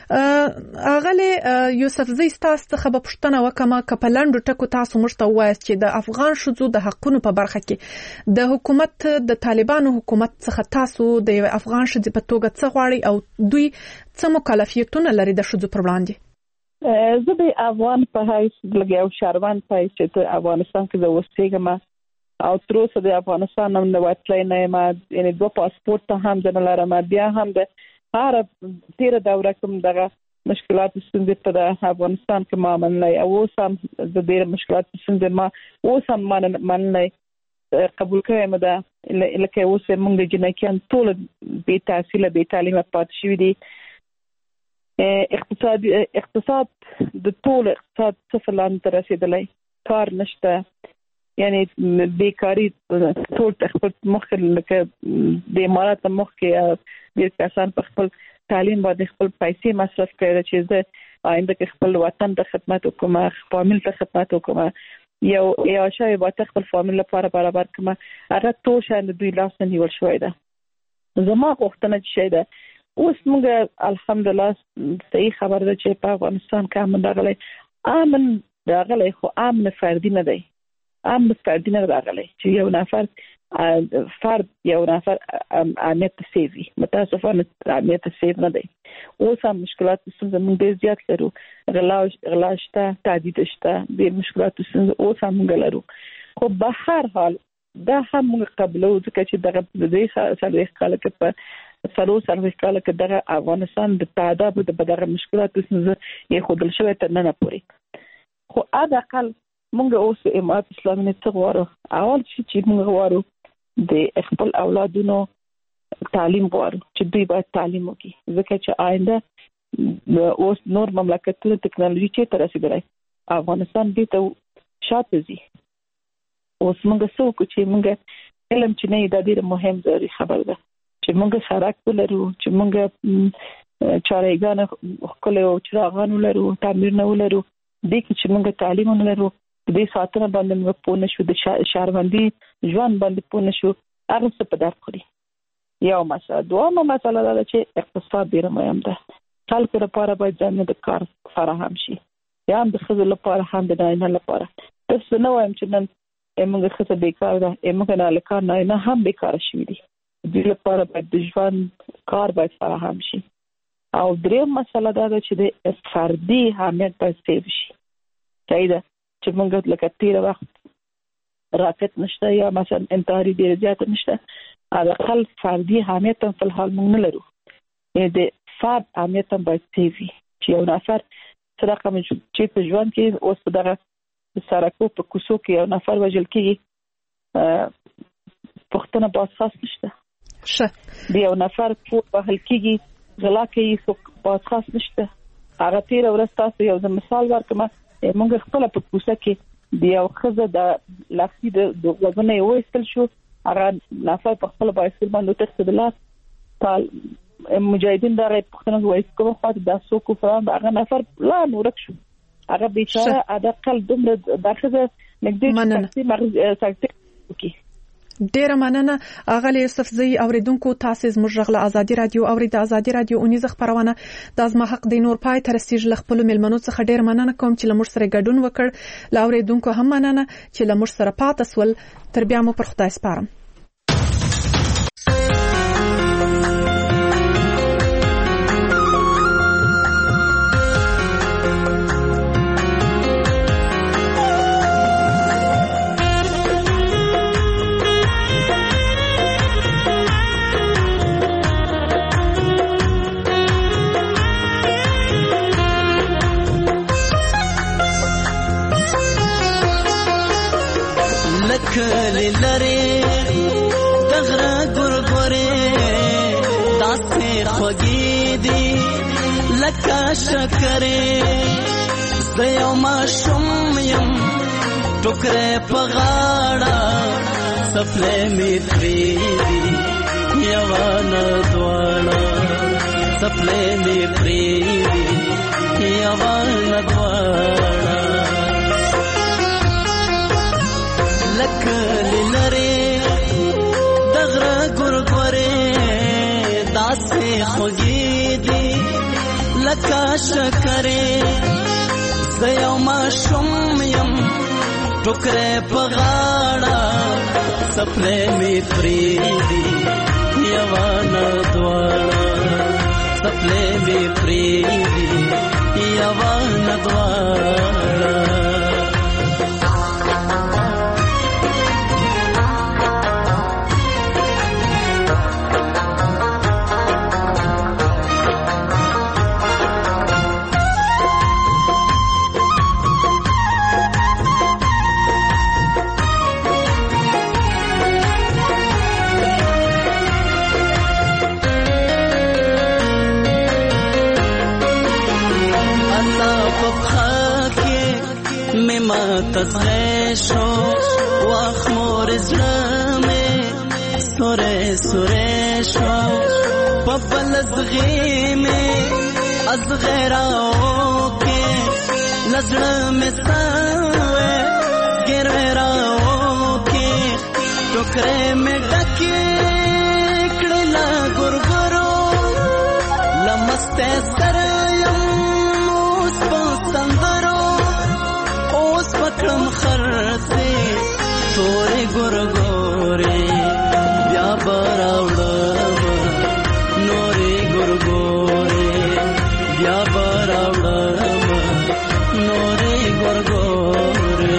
ده. اغلی یوسفزۍ، ستاسو څخه به پوښتنه وکړم که په لنډو ټکو تاسو موږ ته ووایاست چې د افغان ښځو د حقونو په برخه کې د حکومت د طالبانو حکومت څخه تاسو د یو افغان ښځې په توګه څه غواړئ او دوی څه مکلفیتونه لري د ښځو پر وړاندې؟ زه د افغان په حیث لږ یو شهروند په حیث چې په افغانستان کې زه اوسېږم او تر اوسه د افغانستان هم نه وتلی نه یم، یعنې دوه پاسپورټ هم زه نه لرم. بیا هم د هره تېره دوره کوم دغه مشکلات ستونزې په افغانستان کې ما منلی او اوس هم د ډېر مشکلات ستونزې ما اوس هم منلی قبول کړی مې ده. لکه اوس موږ د جنکیان ټول بې تحصیله بې تعلیمه پاتې شوي دي. اقتصاد اقتصاد د ټول اقتصاد صفر لاندې ته رسېدلی، کار نشته، یعنی بیکاري ټول خپل مخکې لکه د امارات مخکې ډېر کسان په خپل تعلیم باندې خپل پیسې مصرف کړي چې زه آینده کې خپل وطن ته خدمت وکړم، فامیل ته خدمت وکړم، یو یو شای باید خپل فامیل لپاره برابر کړم. هغه ټول شان د دوی لاس نه نیول شوی ده. زما غوښتنه چې ده اوس موږ الحمدلله صحیح خبر ده چې په افغانستان کې امن راغلی. امن راغلی خو امن فردي نه دی، امن فردي نه راغلی چې یو نفر فرد یو نفر امنیت ته سیوي. متاسفانه امنیت ته سیو نه دی. اوس هم مشکلات ستونزې موږ ډېر زیات لرو، غلا غلا شته، تعدید شته، ډېر مشکلات ستونزې اوس هم موږ لرو. خو به هر حال دا هم موږ قبلو ځکه چې دغه د دې څلوېښت کاله کې په څلور څلوېښت کاله کې دغه افغانستان د تعداد د دغه مشکلات ستونزې ایښودل شوی تر ننه پورې. خو حداقل موږ اوس امارت اسلامي نه څه غواړو؟ اول شي چې موږ غواړو د خپل اولادونو تعلیم غواړو چې دوی باید تعلیم وکړي، ځکه چې آینده اوس نور مملکتونه ټکنالوژي چیرته رسېدلی، افغانستان دې ته شاته ځي. اوس موږ څه وکړو چې موږ علم چې نه دا ډېر مهم ضروري خبر ده چې موږ سړک ولرو، چې موږ چارهګان ښکلي او چراغان ولرو، تعمیرونه ولرو. دې کې چې موږ تعلیم ولرو، دې ساتنه باندې موږ پوه نه شو، د شهروندي ژوند باندې پوه نه شو، هغه څه په درد خوري. یو مسله. دویمه مسله دا ده چې اقتصاد ډېر مهم ده. خلکو لپاره باید ځانونه د کار فراهم شي، یا هم د ښځو لپاره هم د نارینه لپاره. داسې نه وایم چې نن موږ ښځه بیکاره ده، موږ هلکان نارینه هم بیکاره شوي دي. دوی لپاره باید د ژوند کار باید فراهم شي. او درېیم مسله دا ده چې د فردي اهمیت باید سیو شي. صحیح ده چې موږ لکه تېره وخت راکټ نشته یا مثلا انتحاري ډېره زیاته نشته، حداقل فردي اهمیت هم فلحال موږ نه لرو. یعنې د فرد اهمیت هم باید سیو وي چې یو نفر څه رقم چې په ژوند کې اوس په دغه سړکو په کوڅو کې یو نفر وژل کېږي، پوښتنه بازخواست نشته. ښه د یو نفر پور وهل کېږي، غلا کوي، څوک بازخواست نشته. هغه تېره ورځ تاسو یو زه مثال ورکړم، موږ خپله په کوڅه کې د یو ښځه د لاسي د غوږونه یې وایستل شو، هغه نفر په خپله بایسکل باندې وتښتېدله. مجاهدین دغه یې پوښتنه وایي کومه خواته دا څوک و فلان، هغه نفر لاړ ورک شو. هغه بیچاره حداقل دومره دا ښځه نږدې شخصي مغز وکړي. ډیره مننه اغلی یوسفزۍ. اوریدونکو تاسو زموږ غږ له ازادي رادیو اوري. د ازادي رادیو اونیزه خبرونه د ازما حق د نور پای تر سیج ل خپل ملمنو څخه ډیر مننه کوم چې لمر سره ګډون وکړ. لا اوریدونکو هم مننه چې لمر سره پاتې سول. تر بیا مو پر خدای سپارم. کلی لري دغره ګورګورې داسې خوږې دي لکه شکرې. زه یو ماشوم یم ټوکرې په غاړه، څپلۍ مې پرېږدي یوه نه دواړه، څپلۍ مې پرېږدي یوه نه دواړه. لکلی لري دغره ګورګورې داسې خوږې دي لکه شکرې. زه یو ماشوم یم ټوکرې په غاړه، څپلۍ مې پرېږدي یوه نه دواړه، څپلۍ مې پرېږدي یوه نه دواړه. تزغه شو واخمور زلمه سوره سوره شو پبل زغی میں از غیراو کے نظر میں سوے گرویراو کے ٹکرے میں ڈکے کڑلا گرگرو لمستے سریم اوس پسندرو اوس پکڑم خرسے توری گرگورے بیا براوڑم نوری گرگورے بیا براوڑم نوری گرگورے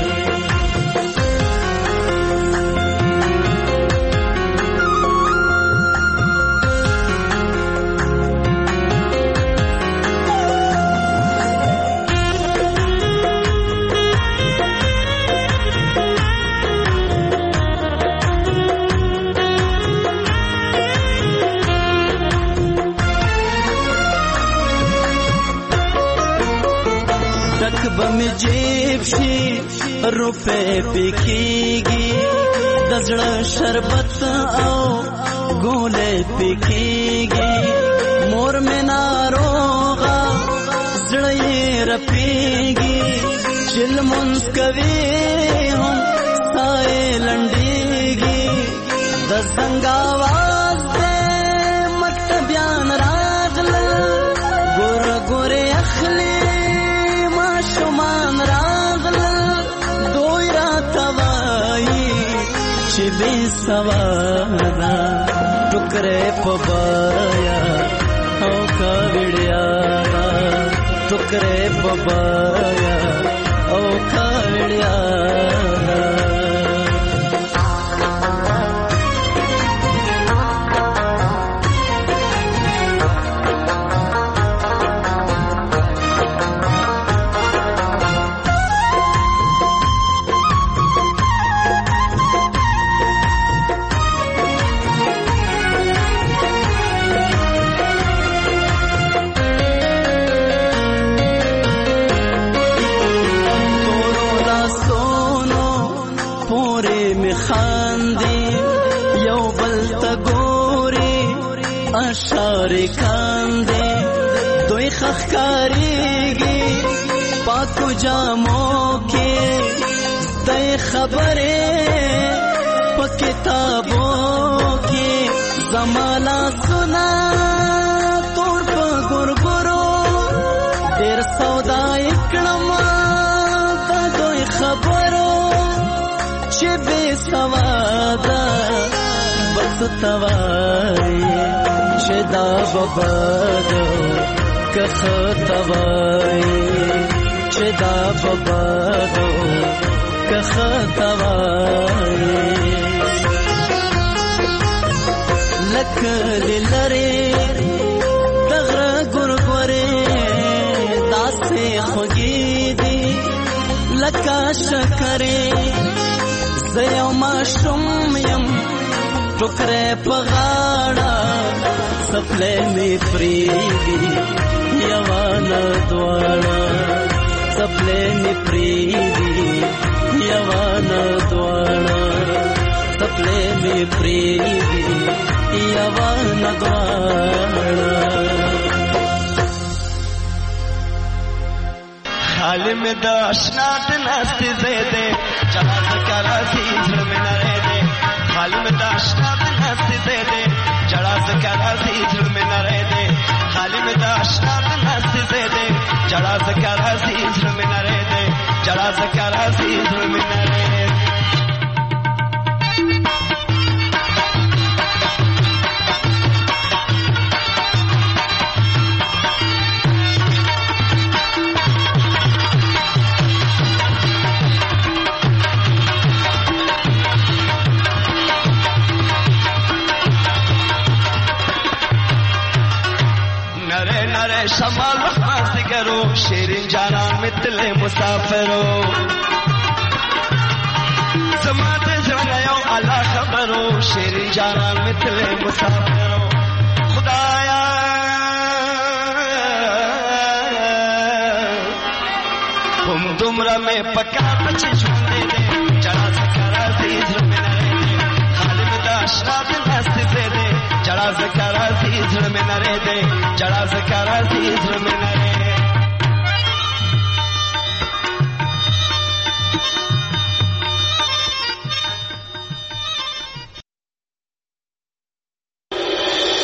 بم جیب شي روپے پکېږي د زړه شربت او ګولې پکېږي مور مې ناروغه زړه یې رپېږي چې لمونځ کوي هم ساه یې لنډېږي د زنګ اواز دی مکتبیان راغله ګوره ګورې اخلي شمان راغل دوی را توایی چی بی سوادا ٹکرے پبایا او کاوڑیا ٹکرے پبایا او کاوڑیا اشاره کاندې دوی خخکاریږي پاکو جامو کې ستای خبره په کتابو کې زمالا سنا تور په ګورګورو ډېر سودا کړم د دوی خبرو چې به سوادا بس توای شدا ببادو کخ توای شدا ببادو کخ توای لکل لری دغر گرگوری داسې خوږی دی لکه شکرې زه یو ماشوم یم ټوکرې په غاړه سپلې مې پریږدي یوانه دواړه سپلې مې پریږدي یوانه دواړه سپلې مې پریږدي یوانه دواړه خالی میں دا اشنات ناستی زیدے جہاں سکارا سی زر میں نرے دے خالی میں دا اشنات ناستی زیدے جڑا سکارا سی زر میں نرے دے خالی میں دا اشنات ناستی زیدے جڑا سکارا سی زر میں نرے دے جڑا سکارا سی زر میں نرے دے شمال رحمت کرو شیرین جانان مثل مسافرو زمات زرنیو اللہ خبرو شیرین جانان مثل مسافرو خدایا ہم تم دومره مې پکار چې ژوند دې جړا زکرا دې زړه مې نه دې خالی مې دا اشراب نست دې جړا زکرا دې زړه مې نه دې جړا زکرا دې زړه مې نه